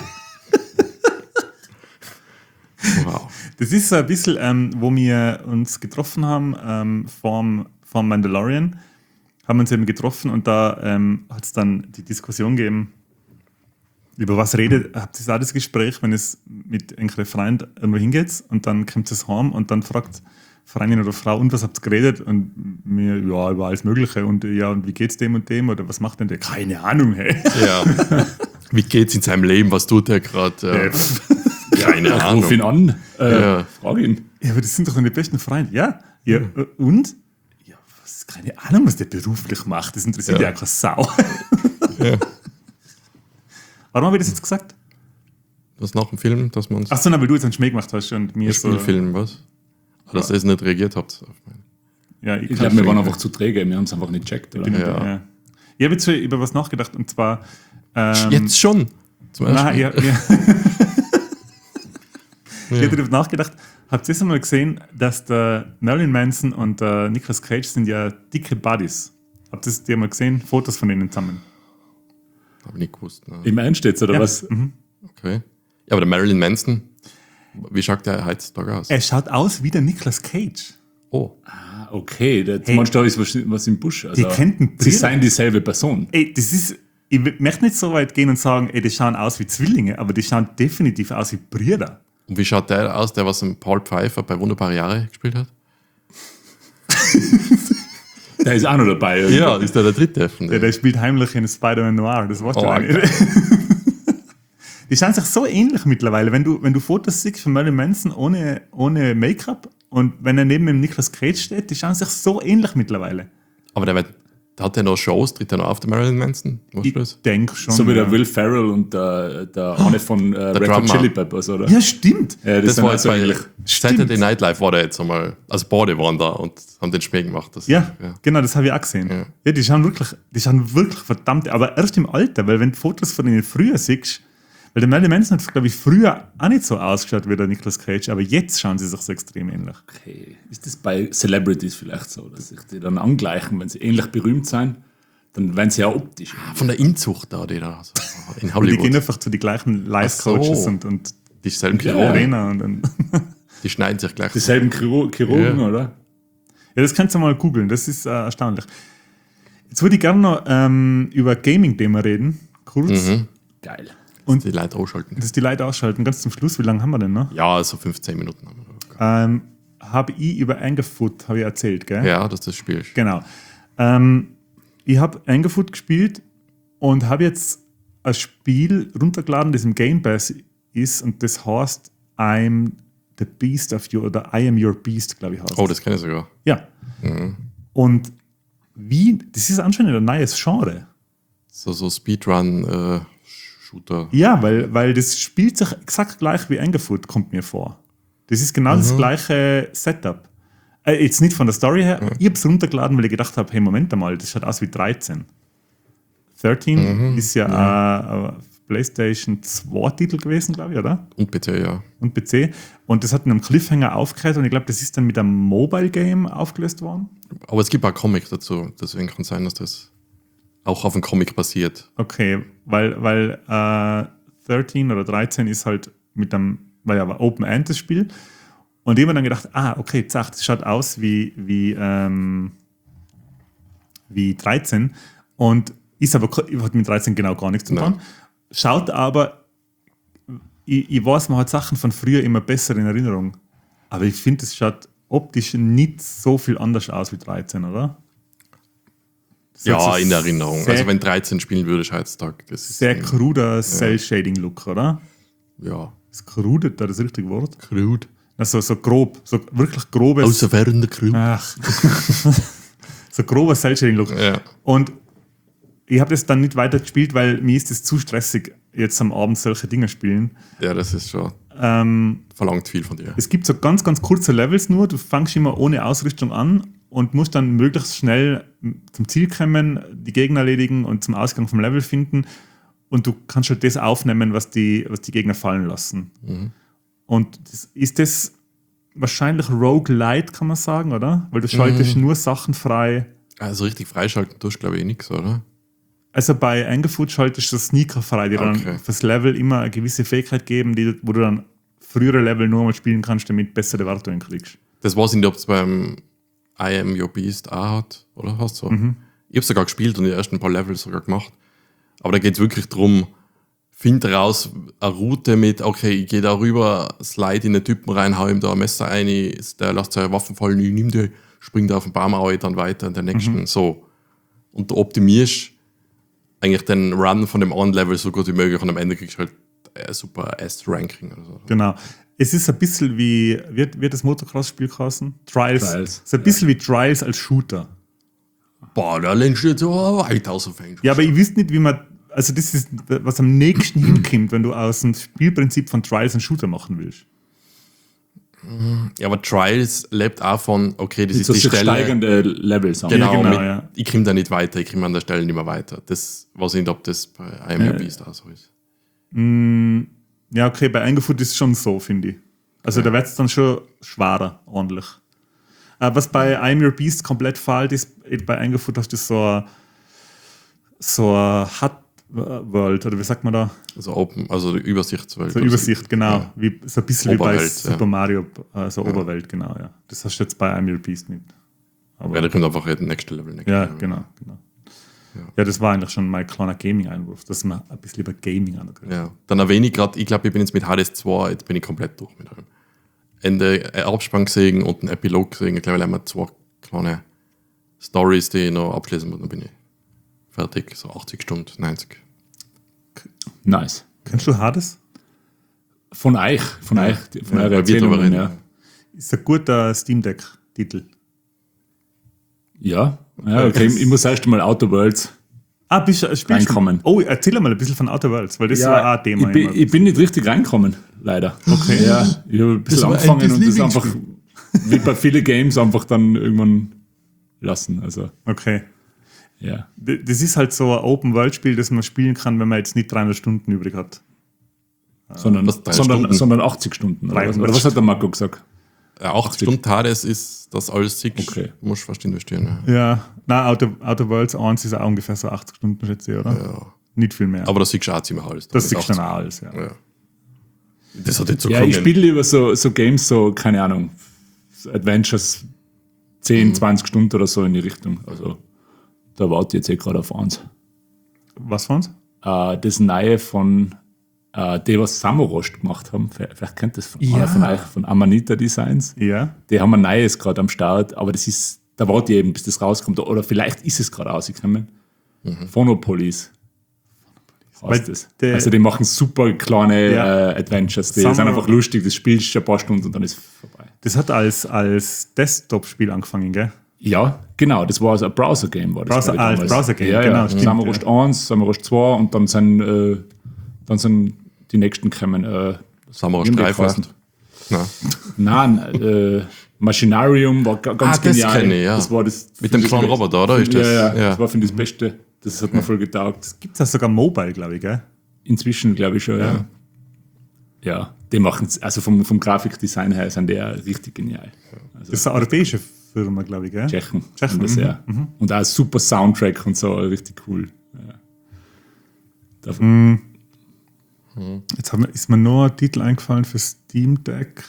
Wow. Das ist so ein bisschen, wo wir uns getroffen haben vom Mandalorian, haben wir uns eben getroffen und da hat es dann die Diskussion gegeben, über was habt ihr auch das Gespräch, wenn es mit einem Freund irgendwo hingeht und dann kommt es heim und dann fragt Freundin oder Frau, und was habt ihr geredet? Und mir, ja, über alles Mögliche und ja, und wie geht's dem und dem oder was macht denn der? Keine Ahnung, hey. Ja. Wie geht's in seinem Leben? Was tut er gerade? Keine Ahnung. Ruf ihn an, frag ihn. Ja, aber das sind doch seine besten Freunde. Ja, und? Ja, keine Ahnung, was der beruflich macht. Das interessiert ja keine Sau. Ja. Warum habe ich das jetzt gesagt? Was nach dem Film, dass man Ach so, na, weil du jetzt einen Schmäh gemacht hast und mir Spielfilm, was? Dass ihr es nicht reagiert habt. Ja, Ich glaube, wir waren einfach zu träge, wir haben es einfach nicht gecheckt. Oder? Ja. Ich habe jetzt über was nachgedacht und zwar. Jetzt schon? Zum ersten Nein, Mal. ich habe darüber nachgedacht. Habt ihr das einmal gesehen, dass der Marilyn Manson und der Nicolas Cage sind ja dicke Buddies? Habt ihr das mal gesehen? Fotos von denen zusammen? Habe ich nicht gewusst. Ne. Im Ernst jetzt, oder was? Mhm. Okay. Ja, aber der Marilyn Manson, wie schaut der heutzutage aus? Er schaut aus wie der Nicolas Cage. Oh. Ah, okay, da ist was im Busch. Also, Die könnten sie seien dieselbe Person. Ey, das ist. Ich möchte nicht so weit gehen und sagen, ey, die schauen aus wie Zwillinge, aber die schauen definitiv aus wie Brüder. Und wie schaut der aus, der was im Paul Pfeiffer bei Wunderbare Jahre gespielt hat? Der ist auch noch dabei. Irgendwie. Ja, ist der dritte. Der spielt heimlich in Spider-Man Noir, das weißt du Oh, nicht. Die schauen sich so ähnlich mittlerweile. Wenn du Fotos siehst von Marilyn Manson ohne Make-up und wenn er neben dem Nicolas Cage steht, die schauen sich so ähnlich mittlerweile. Aber der hat ja noch Shows, tritt er noch auf, der Marilyn Manson? Weißt du das? Ich denke schon. So wie der Will Ferrell und der eine von Red Hot Drummer. Chili Peppers, oder? Ja, stimmt. Ja, Das sind war also jetzt bei ähnlich. Saturday Night Live war der jetzt einmal, also beide waren da und haben den Schmäh gemacht. Das, Ja, genau, das habe ich auch gesehen. Ja. Ja, die schauen wirklich verdammt, aber erst im Alter, weil wenn du Fotos von ihnen früher siehst, Weil der Marilyn Manson hat, glaube ich, früher auch nicht so ausgeschaut wie der Nicolas Cage, aber jetzt schauen sie sich so extrem ähnlich. Okay. Ist das bei Celebrities vielleicht so, dass sich die dann angleichen, wenn sie ähnlich berühmt sind, dann werden sie ja optisch. Von der Inzucht da, die da also in Und die Hollywood. gehen einfach zu die gleichen Life-Coaches so. und Dieselben die Chirurgen. Trainer. Und Die schneiden sich gleich. Dieselben Chirurgen, Ja. oder? ja, das kannst du mal googeln, das ist erstaunlich. Jetzt würde ich gerne noch über Gaming-Thema reden, kurz. Geil. Und Die Leute ausschalten. dass die Leute ausschalten, ganz zum Schluss. Wie lange haben wir denn noch? Ja, so 15 Minuten haben wir. Habe ich über Angerfoot habe ich erzählt, gell? Ja, dass das Spiel ist. Genau. Ich habe Angerfoot gespielt und habe jetzt ein Spiel runtergeladen, das im Game Pass ist und das heißt I'm the Beast of You oder I am Your Beast, glaube ich heißt. Oh, das kenne ich sogar. Ja. Und das ist anscheinend ein neues Genre. So Speedrun-Shooter. Ja, weil das spielt sich exakt gleich wie Angerfoot, kommt mir vor. Das ist genau das gleiche Setup. Jetzt nicht von der Story her. Ich habe es runtergeladen, weil ich gedacht habe, hey, Moment einmal, das schaut aus wie 13. 13 ist ja ein PlayStation 2 Titel gewesen, glaube ich, oder? Und bitte, ja. Und PC. Und das hat in einem Cliffhanger aufgehört und ich glaube, das ist dann mit einem Mobile-Game aufgelöst worden. Aber es gibt auch Comic dazu. Deswegen kann es sein, dass das auch auf einem Comic basiert. Okay, weil 13 oder 13 ist halt mit einem, weil ja war Open End das Spiel. Und ich habe mir dann gedacht, okay, zack, das schaut aus wie 13 und ist aber hat mit 13 genau gar nichts zu tun. Schaut aber, ich weiß, man hat Sachen von früher immer besser in Erinnerung. Aber ich finde, es schaut optisch nicht so viel anders aus wie 13, oder? Das Ja, hat so in der Erinnerung. sehr- Also wenn 13 spielen würde, heutzutage. Das ist Sehr kruder Cell-Shading-Look, oder? Ja. Ist krudet da das richtige Wort? Crude. Also so grob, so wirklich grobes. Außer während der Crude. Ach. So grober Cell-Shading-Look. Ja. Und ich habe das dann nicht weiter gespielt, weil mir ist es zu stressig, jetzt am Abend solche Dinge spielen. Ja, das ist schon. Verlangt viel von dir. Es gibt so ganz, ganz kurze Levels nur. Du fängst immer ohne Ausrüstung an und musst dann möglichst schnell zum Ziel kommen, die Gegner erledigen und zum Ausgang vom Level finden. Und du kannst halt das aufnehmen, was die Gegner fallen lassen. Und ist das wahrscheinlich Roguelite, kann man sagen, oder? Weil du schaltest nur Sachen frei. Also richtig freischalten tust du, glaube ich, nichts, oder? Also bei Angerfoot schaltest du Sneaker frei, die Okay. dann fürs Level immer eine gewisse Fähigkeit geben, wo du dann frühere Level nur mal spielen kannst, damit bessere Wertungen kriegst. Das weiß ich nicht, ob es beim I Am Your Beast auch hat, oder? Hast du so? Ich habe sogar gespielt und die ersten paar Levels sogar gemacht. Aber da geht es wirklich darum, find raus eine Route mit, okay, ich gehe da rüber, slide in den Typen rein, hau ihm da ein Messer ein, der lässt seine Waffen fallen, ich nimm die, spring da auf den Baum auf, dann weiter in den nächsten, so. Und du optimierst eigentlich den Run von dem einen Level so gut wie möglich und am Ende kriegst du halt ein super S-Ranking oder so. Genau. Es ist ein bisschen wie, wird das Motocross-Spiel heißen? Trials. Trials. Es ist ein bisschen wie Trials als Shooter. Boah, da lehnst du jetzt so weit aus dem Fenster. Ja, aber ich wüsste nicht, wie man, also das ist, was am nächsten hinkommt, wenn du aus dem Spielprinzip von Trials einen Shooter machen willst. Ja, aber Trials lebt auch von, okay, das Mit ist so die sich Stelle. steigende Levels. Genau, Ja, genau, mit, ja. ich komme da nicht weiter, ich komme an der Stelle nicht mehr weiter. Das weiß ich nicht, ob das bei I Am Your Beast auch so ist. Ja, okay, bei Angerfoot ist es schon so, finde ich. Also da wird es dann schon schwerer, ordentlich. Was bei I Am Your Beast komplett fehlt, ist, bei Angerfoot hast du so eine Hut-World, oder wie sagt man da? Also Open, also die Übersichtswelt. So Übersicht, genau. Ja. So ein bisschen wie bei Oberwelt, Super Mario, so Oberwelt, genau, ja. Das hast du jetzt bei I Am Your Beast nicht. Aber, Ja, da kommt einfach das nächste Level. ja, genau. Ja, das war eigentlich schon mein kleiner Gaming-Einwurf, dass man ein bisschen über Gaming angeht. Ja. Dann erwähne ich gerade, ich glaube, ich bin jetzt mit Hades 2, jetzt bin ich komplett durch mit allem. Ende Abspann gesehen und einen Epilog gesehen. Ich glaube, wir haben 2 kleine Stories, die ich noch abschließen muss, dann bin ich fertig. So 80 Stunden, 90. Nice. Kennst du Hades? Von euch, von euren wir drüber Erzählungen, reden. ja. Ist ein guter Steam Deck-Titel. Ja, okay. Ich muss erst mal Outer Worlds. Spielst du Reinkommen. schon? Oh, erzähl mal ein bisschen von Outer Worlds, weil das war auch ein Thema. ich bin nicht richtig reingekommen, leider. Okay. Ja, ich habe ein bisschen war angefangen Andy's und das einfach, Lieblingsspiel. wie bei vielen Games, einfach dann irgendwann lassen. Also, Okay. ja. Das ist halt so ein Open-World-Spiel, das man spielen kann, wenn man jetzt nicht 300 Stunden übrig hat. Sondern 80 Stunden. Oder was hat der Marco gesagt? 80 Stunden Tages ist das alles sick. Okay. Musst fast investieren. Ja, nein, Outer Worlds 1 ist auch ungefähr so 80 Stunden, schätze ich, oder? Ja. Nicht viel mehr. Aber das siehst du auch ziemlich alles. das siehst du dann auch alles, ja. Ja. Das hat jetzt so Ja, ich spiele lieber so Games, so, keine Ahnung, so Adventures 10, 20 Stunden oder so in die Richtung. Also da warte ich jetzt gerade auf eins. Was für uns? Das Neue von die, was Samorost gemacht haben, vielleicht kennt das Ja. einer von euch, von Amanita Designs. Ja. Die haben ein Neues gerade am Start, aber das ist, da warte ich eben, bis das rauskommt. Oder vielleicht ist es gerade rausgekommen. Phonopolis. Weil Das. der- Also die machen super kleine Ja. Adventures. Die Summer- sind einfach lustig, das spielst du ein paar Stunden und dann ist es vorbei. Das hat als Desktop-Spiel angefangen, gell? Ja, genau, das war so ein Browser-Game. War das, Browser- glaube ich, damals. Browser-Game, ja, genau, Ja. stimmt, Samorost 1, Samorost 2 und dann sind die nächsten gekommen. Samara wie haben die Streifach. geheißen? Nein. Nein, Machinarium war ganz Das genial. kenne ich, ja. Das war das, Mit dem kleinen Roboter, oder? Ist das? Ja, Ja. das war, finde ich, das Beste. Das hat mir voll getaugt. Gibt es das sogar Mobile, glaube ich, gell? Inzwischen, glaube ich schon, ja. Ja, die machen es, also vom Grafikdesign her sind die ja richtig genial. Das ist eine europäische Firma, glaube ich, gell? Tschechen. Tschechen, Und das, ja. Und auch ein super Soundtrack und so, richtig cool. Ja. Jetzt ist mir nur ein Titel eingefallen für Steam Deck.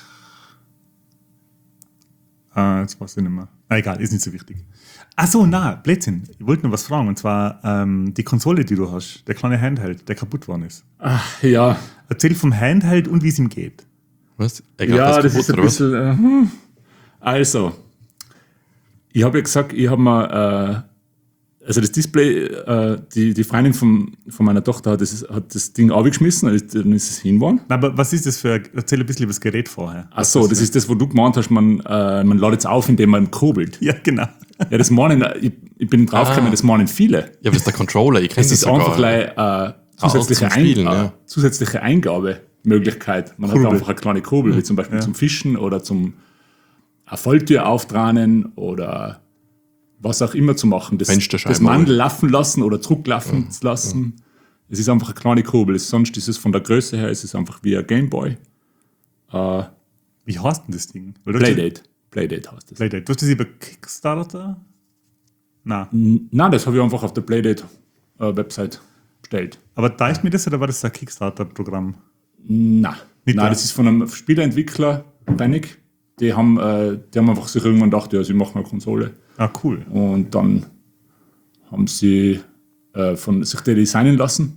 Jetzt weiß ich nicht mehr. Egal, ist nicht so wichtig. Achso, na, Blödsinn. Ich wollte noch was fragen. Und zwar die Konsole, die du hast, der kleine Handheld, der kaputt worden ist. Ja, Erzähl vom Handheld und wie es ihm geht. Was? ja, das kaputt, ist ein oder was? bisschen. Also, ich habe ja gesagt, ich habe mir. Also das Display, die Freundin von meiner Tochter hat das Ding abgeschmissen, dann ist es hingeworfen. Na, aber was ist das für erzähl ein bisschen über das Gerät vorher. Ach so, das ist das, wo du gemeint hast, man ladet es auf, indem man kurbelt. Ja, genau. Ja, das meinen, ich bin draufgekommen, das meinen viele. Ja, aber das ist der Controller, ich kenne Es das ist sogar. einfach gleich, zusätzliche, zum Spielen, ja. zusätzliche Eingabemöglichkeit. Man Kurbel. hat einfach eine kleine Kurbel, wie zum Beispiel zum Fischen oder zum eine Falltür auftragen oder was auch immer zu machen. Fensterscheiben Das Mandel laufen lassen oder zurücklaufen lassen. Es ist einfach eine kleine Kurbel. Sonst ist es von der Größe her ist es einfach wie ein Gameboy. Wie heißt denn das Ding? Weil du Playdate. Playdate heißt das. Playdate. Du hast das über Kickstarter? Na. Nein, das habe ich einfach auf der Playdate-Website bestellt. Aber teilt mir das oder war das ein Kickstarter-Programm? Nein, Nicht da? das ist von einem Spieleentwickler, Panic. Die haben einfach sich irgendwann gedacht, ja, sie machen eine Konsole. Ah, cool. Und dann haben sie sich die designen lassen.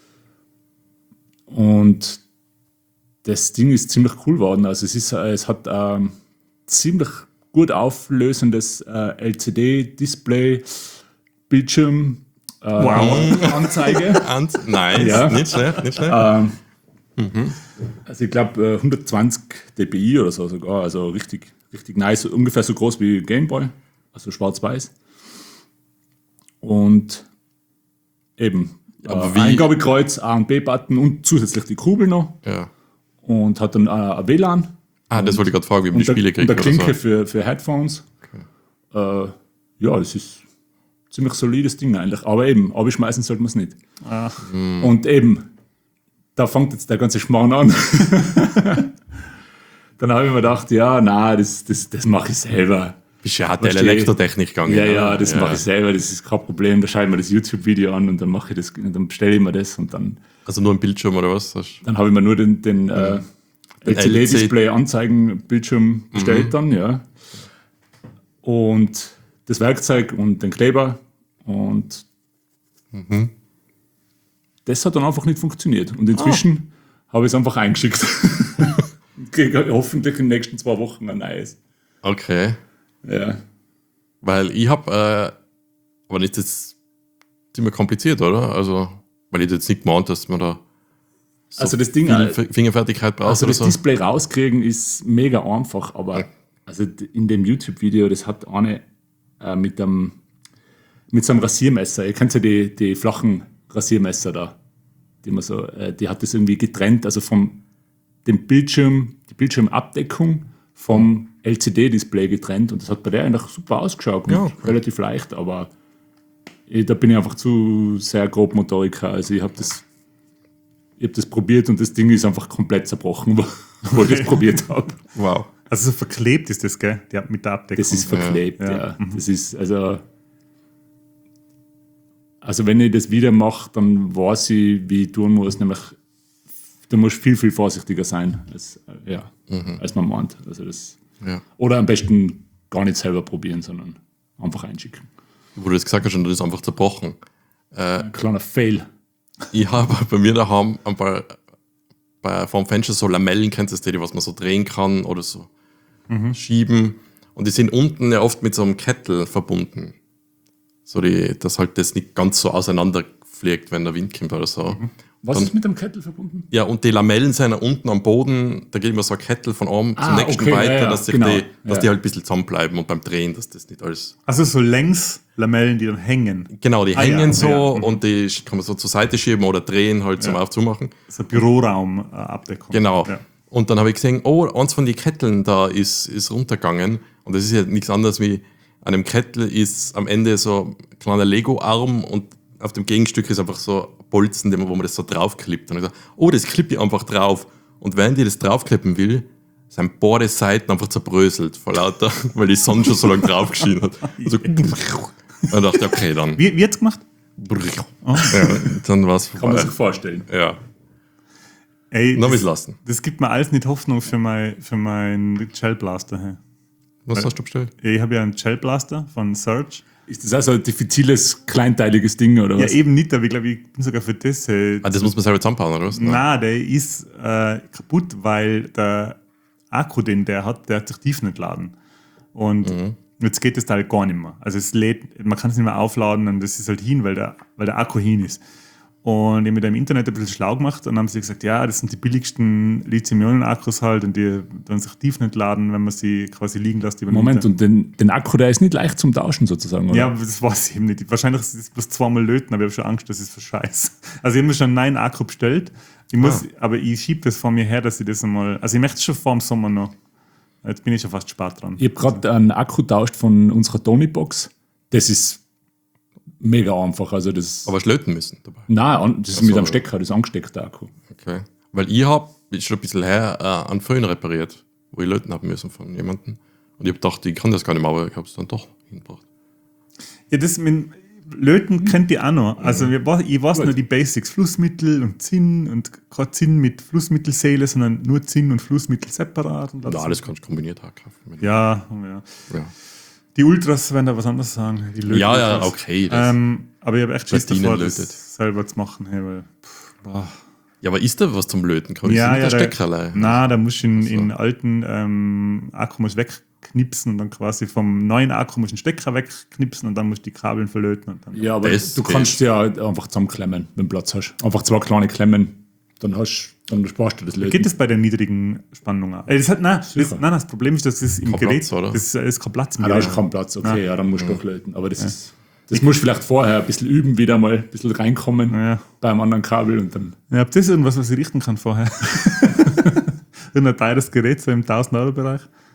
Und das Ding ist ziemlich cool geworden. Also es hat ziemlich gut auflösendes LCD-Display, Bildschirm, Wow. Anzeige. Nice, Ja. nicht schlecht, nicht schlecht. Also ich glaube 120 dpi oder so sogar, also richtig, richtig nice, ungefähr so groß wie Gameboy, also schwarz-weiß. Und eben Aber wie- Eingabekreuz, A und B-Button und zusätzlich die Kugel noch Ja. und hat dann ein WLAN Das wollte ich gerade fragen, wie man die und Spiele und kriegt eine oder Klinke so. für Headphones. Ja, das ist ein ziemlich solides Ding eigentlich, aber eben, abschmeißen sollte man es nicht. Und eben, da fängt jetzt der ganze Schmarrn an. Dann habe ich mir gedacht, ja, nein, das mache ich selber. Bist ja Verstehe. Elektrotechnik gegangen. Ja, das mache ich selber, das ist kein Problem. Da schaue ich mir das YouTube-Video an und dann mache ich das, dann bestelle ich mir das und dann Also nur ein Bildschirm oder was? habe ich mir nur den LCD-Display-Anzeigen-Bildschirm bestellt dann, ja. Und das Werkzeug und den Kleber und das hat dann einfach nicht funktioniert. Und inzwischen habe ich es einfach eingeschickt. Und kriege hoffentlich in den nächsten 2 Wochen ein neues. Okay. Ja. Weil ich habe, aber nicht jetzt ziemlich kompliziert, oder? Also, weil ich jetzt nicht gemeint, dass man da so Also das Ding, viel Fingerfertigkeit braucht also oder das so. Display rauskriegen ist mega einfach, aber also in dem YouTube-Video, das hat eine mit so einem Rasiermesser. Ihr kennt ja die flachen Rasiermesser da, die man so, die hat das irgendwie getrennt, also die Bildschirmabdeckung vom LCD-Display getrennt und das hat bei der eigentlich super ausgeschaut und Ja, okay. relativ leicht, aber da bin ich einfach zu sehr grob Motoriker, also ich Ich habe das probiert und das Ding ist einfach komplett zerbrochen, wo ich das probiert habe. Wow. Also so verklebt ist das, gell? Mit der Abdeckung. Das ist verklebt, Ja. ja. Das ist, also wenn ich das wieder mache, dann weiß ich, wie ich tun muss, nämlich du musst viel, viel vorsichtiger sein, als man meint. Also das, Ja. oder am besten gar nicht selber probieren, sondern einfach einschicken. Wo du das gesagt hast, und das ist einfach zerbrochen. Ein kleiner Fail. Ich habe bei mir daheim ein paar vom Fenster so Lamellen, kennst du die, was man so drehen kann oder so schieben. Und die sind unten ja oft mit so einem Kettel verbunden. So dass halt das nicht ganz so auseinander fliegt, wenn der Wind kommt oder so. Was Dann- ist mit dem Kettel verbunden? Ja, und die Lamellen sind ja unten am Boden, da geht immer so ein Kettel von einem zum nächsten okay, weiter, ja, dass genau. die halt ein bisschen zusammenbleiben und beim Drehen, dass das nicht alles. Also so Längslamellen, die dann hängen. Genau, die Ah, hängen ja, so ja. und die kann man so zur Seite schieben oder drehen halt zum Aufzumachen. So Büroraum-Abdeckung. Genau. Ja. Und dann habe ich gesehen, eins von den Ketteln da ist runtergegangen. Und das ist ja nichts anderes wie, an dem Kettel ist am Ende so ein kleiner Lego-Arm und auf dem Gegenstück ist einfach so ein Bolzen, wo man das so draufklippt. Und ich dachte, das klippe ich einfach drauf. Und während ich das draufklippen will, sind beide Seiten einfach zerbröselt vor lauter, weil die Sonne schon so lange draufgeschienen hat. Also, dann dachte ich, okay, dann. Wie hat's gemacht? Ja, dann war es Kann man sich vorbei. vorstellen. Ja, Ey, dann habe ich das, lassen. das gibt mir alles nicht Hoffnung für mein Gel-Blaster. Hey. Was hast du bestellt? Ich habe ja einen Gel-Blaster von Surge. Ist das also ein diffiziles, kleinteiliges Ding oder Ja, was? eben nicht, aber ich glaube, ich bin sogar für das. Das muss man selber zusammenbauen, oder was? Nein, der ist kaputt, weil der Akku, den der hat sich tief nicht laden. Und jetzt geht das halt gar nicht mehr. Also es lädt, man kann es nicht mehr aufladen und das ist halt hin, weil der Akku hin ist. Und ich habe mir da im Internet ein bisschen schlau gemacht und dann haben sie gesagt, ja, das sind die billigsten Lithium-Ionen-Akkus halt und die dann sich tief nicht laden, wenn man sie quasi liegen lässt. Über den Moment, Winter. und den Akku, der ist nicht leicht zum Tauschen sozusagen, oder? Ja, das weiß ich eben nicht. Wahrscheinlich ist es bloß zweimal löten, aber ich habe schon Angst, dass es verscheiß. Also ich habe mir schon einen neuen Akku bestellt. Aber ich schiebe das vor mir her, dass ich das einmal. Also ich möchte es schon vor dem Sommer noch. Jetzt bin ich schon fast spät dran. Ich habe gerade einen Akku tauscht von unserer Tony-Box. Das ist mega einfach. Also das, Aber löten müssen dabei. nein, das ist Ach so. mit einem Stecker, das ist angesteckt, der Akku. Okay. Weil ich habe schon ein bisschen her einen Föhn repariert, wo ich löten haben müssen von jemandem. Und ich habe gedacht, ich kann das gar nicht mehr, aber ich habe es dann doch hingebracht. Ja, das mit Löten kennt ihr auch noch. Also ich weiß nur die Basics. Flussmittel und Zinn und kein Zinn mit Flussmittelsäle, sondern nur Zinn und Flussmittel separat. Und Ja, das kannst du kombiniert auch kaufen. ja. Ja, Die Ultras werden da was anderes sagen. Die ja, Lötultras. okay. Das, Aber ich habe echt Schiss Platinen davor, lötet. das selber zu machen. Hey, weil, ja, aber ist da was zum Löten? Kann ich ja, nicht ja, der Steckerlei? Nein, da musst du Ach so. in alten Akku musst wegknipsen und dann quasi vom neuen Akku musst du den Stecker wegknipsen und dann musst du die Kabeln verlöten. Und dann Ja, aber Das- du kannst ja einfach zusammenklemmen, wenn du Platz hast. Einfach zwei kleine Klemmen, dann sparst du das Löten. geht das bei der niedrigen Spannung auch? Das Problem ist, dass das im Kein Gerät Platz, oder? das ist kein Platz im Ah, da Gerät. ist kein Platz, okay, ja, dann musst du doch löten. Aber das musst du vielleicht vorher ein bisschen üben, wieder mal ein bisschen reinkommen Ja. beim anderen Kabel und dann. Ja, habt ihr irgendwas, was ich richten kann vorher? Irgendein teures Gerät so im 1000-Euro-Bereich?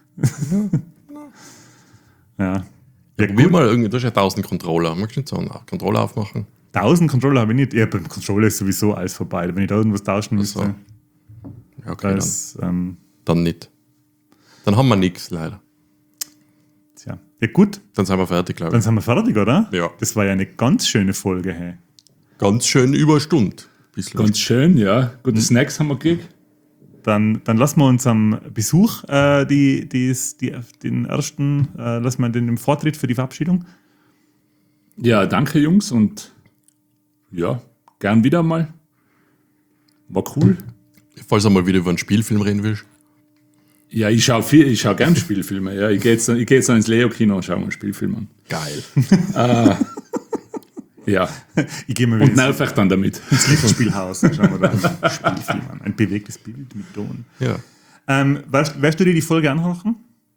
Ja. Ja, Probier mal irgendwie, du hast ja 1000 Controller. Magst du nicht so einen Controller aufmachen? 1000 Controller habe ich nicht. Ja, beim Controller ist sowieso alles vorbei. Wenn ich da irgendwas tauschen so. müsste, Ja, okay, da dann, ist, dann nicht. Dann haben wir nichts, leider. tja. Ja gut, Dann sind wir fertig, glaube dann ich. sind wir fertig, oder? Ja. Das war ja eine ganz schöne Folge, hey. Ganz schön über Stunde. Bisschen. Ganz schön, ja. Gute Snacks haben wir gekriegt. Dann lassen wir uns am Besuch den ersten, lassen wir den Vortritt für die Verabschiedung. Ja, danke Jungs und ja, gern wieder mal. War cool. Falls du mal wieder über einen Spielfilm reden willst. Ja, ich schau gern Spielfilme. Ja, ich gehe jetzt dann ins Leo-Kino und schaue mir einen Spielfilm an. Geil. Ja, Ich gehe mal und wieder nerv euch dann damit. ins Lichtspielhaus und schauen wir da einen Spielfilm an. Ein bewegtes Bild mit Ton. Ja. Wirst du dir die Folge anhören?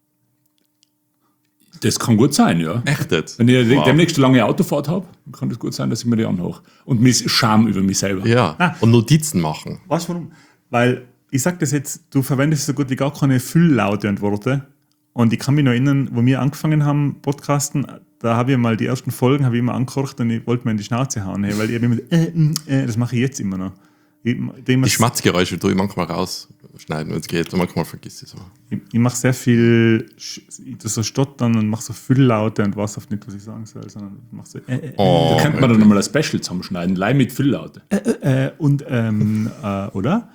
Das kann gut sein, ja. Echt jetzt? Wenn ich Wow. demnächst eine lange Autofahrt habe, kann das gut sein, dass ich mir die anhöre. Und mich Scham über mich selber. Ja. Und Notizen machen. Weißt du warum? Weil, ich sag das jetzt, du verwendest so gut wie gar keine Fülllaute und Worte. Und ich kann mich noch erinnern, wo wir angefangen haben, Podcasten, da habe ich mal die ersten Folgen habe ich immer angehört und ich wollte mir in die Schnauze hauen, hey, weil ich habe immer, das mache ich jetzt immer noch. Die Schmatzgeräusche tue ich manchmal rausschneiden, wenn es geht. Und manchmal vergiss ich es. Ich mache sehr viel so Stottern und mache so Fülllaute und weiß oft nicht, was ich sagen soll, sondern mache so Da könnte man dann nochmal ein Special zusammenschneiden, live mit Fülllaute. Oder?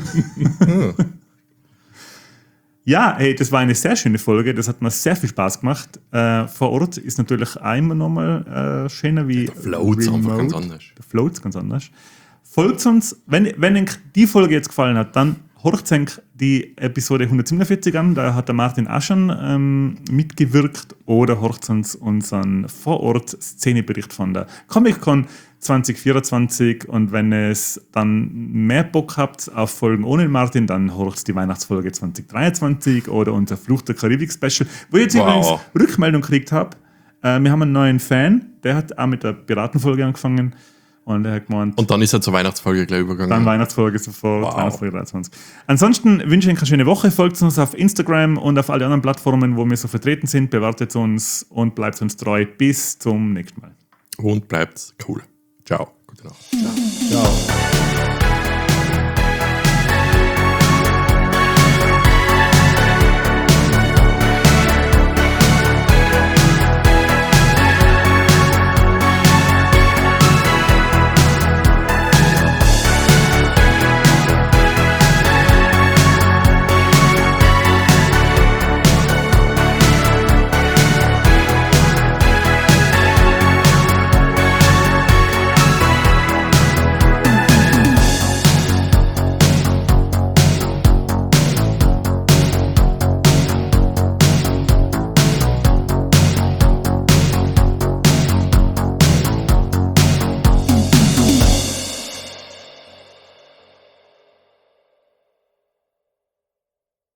Ja, hey, das war eine sehr schöne Folge. Das hat mir sehr viel Spaß gemacht. Vor Ort ist natürlich einmal nochmal schöner wie Der float's einfach ganz anders. Der float's ganz anders. Folgt uns, wenn euch die Folge jetzt gefallen hat, dann horcht euch die Episode 147 an. Da hat der Martin auch schon mitgewirkt. Oder horcht uns unseren Vor-Ort-Szenebericht von der Comic-Con 2024. Und wenn es dann mehr Bock habt auf Folgen ohne Martin, dann horcht die Weihnachtsfolge 2023 oder unser Fluch der Karibik-Special, wo ich jetzt übrigens Rückmeldung gekriegt habe. Wir haben einen neuen Fan, der hat auch mit der Piratenfolge angefangen. Und er hat gemeint, und dann ist er zur Weihnachtsfolge gleich übergegangen. Dann Weihnachtsfolge sofort, Weihnachtsfolge 23. Ansonsten wünsche ich euch eine schöne Woche. Folgt uns auf Instagram und auf alle anderen Plattformen, wo wir so vertreten sind. Bewertet uns und bleibt uns treu. Bis zum nächsten Mal. Und bleibt cool. Ciao. Gute Nacht. Ciao.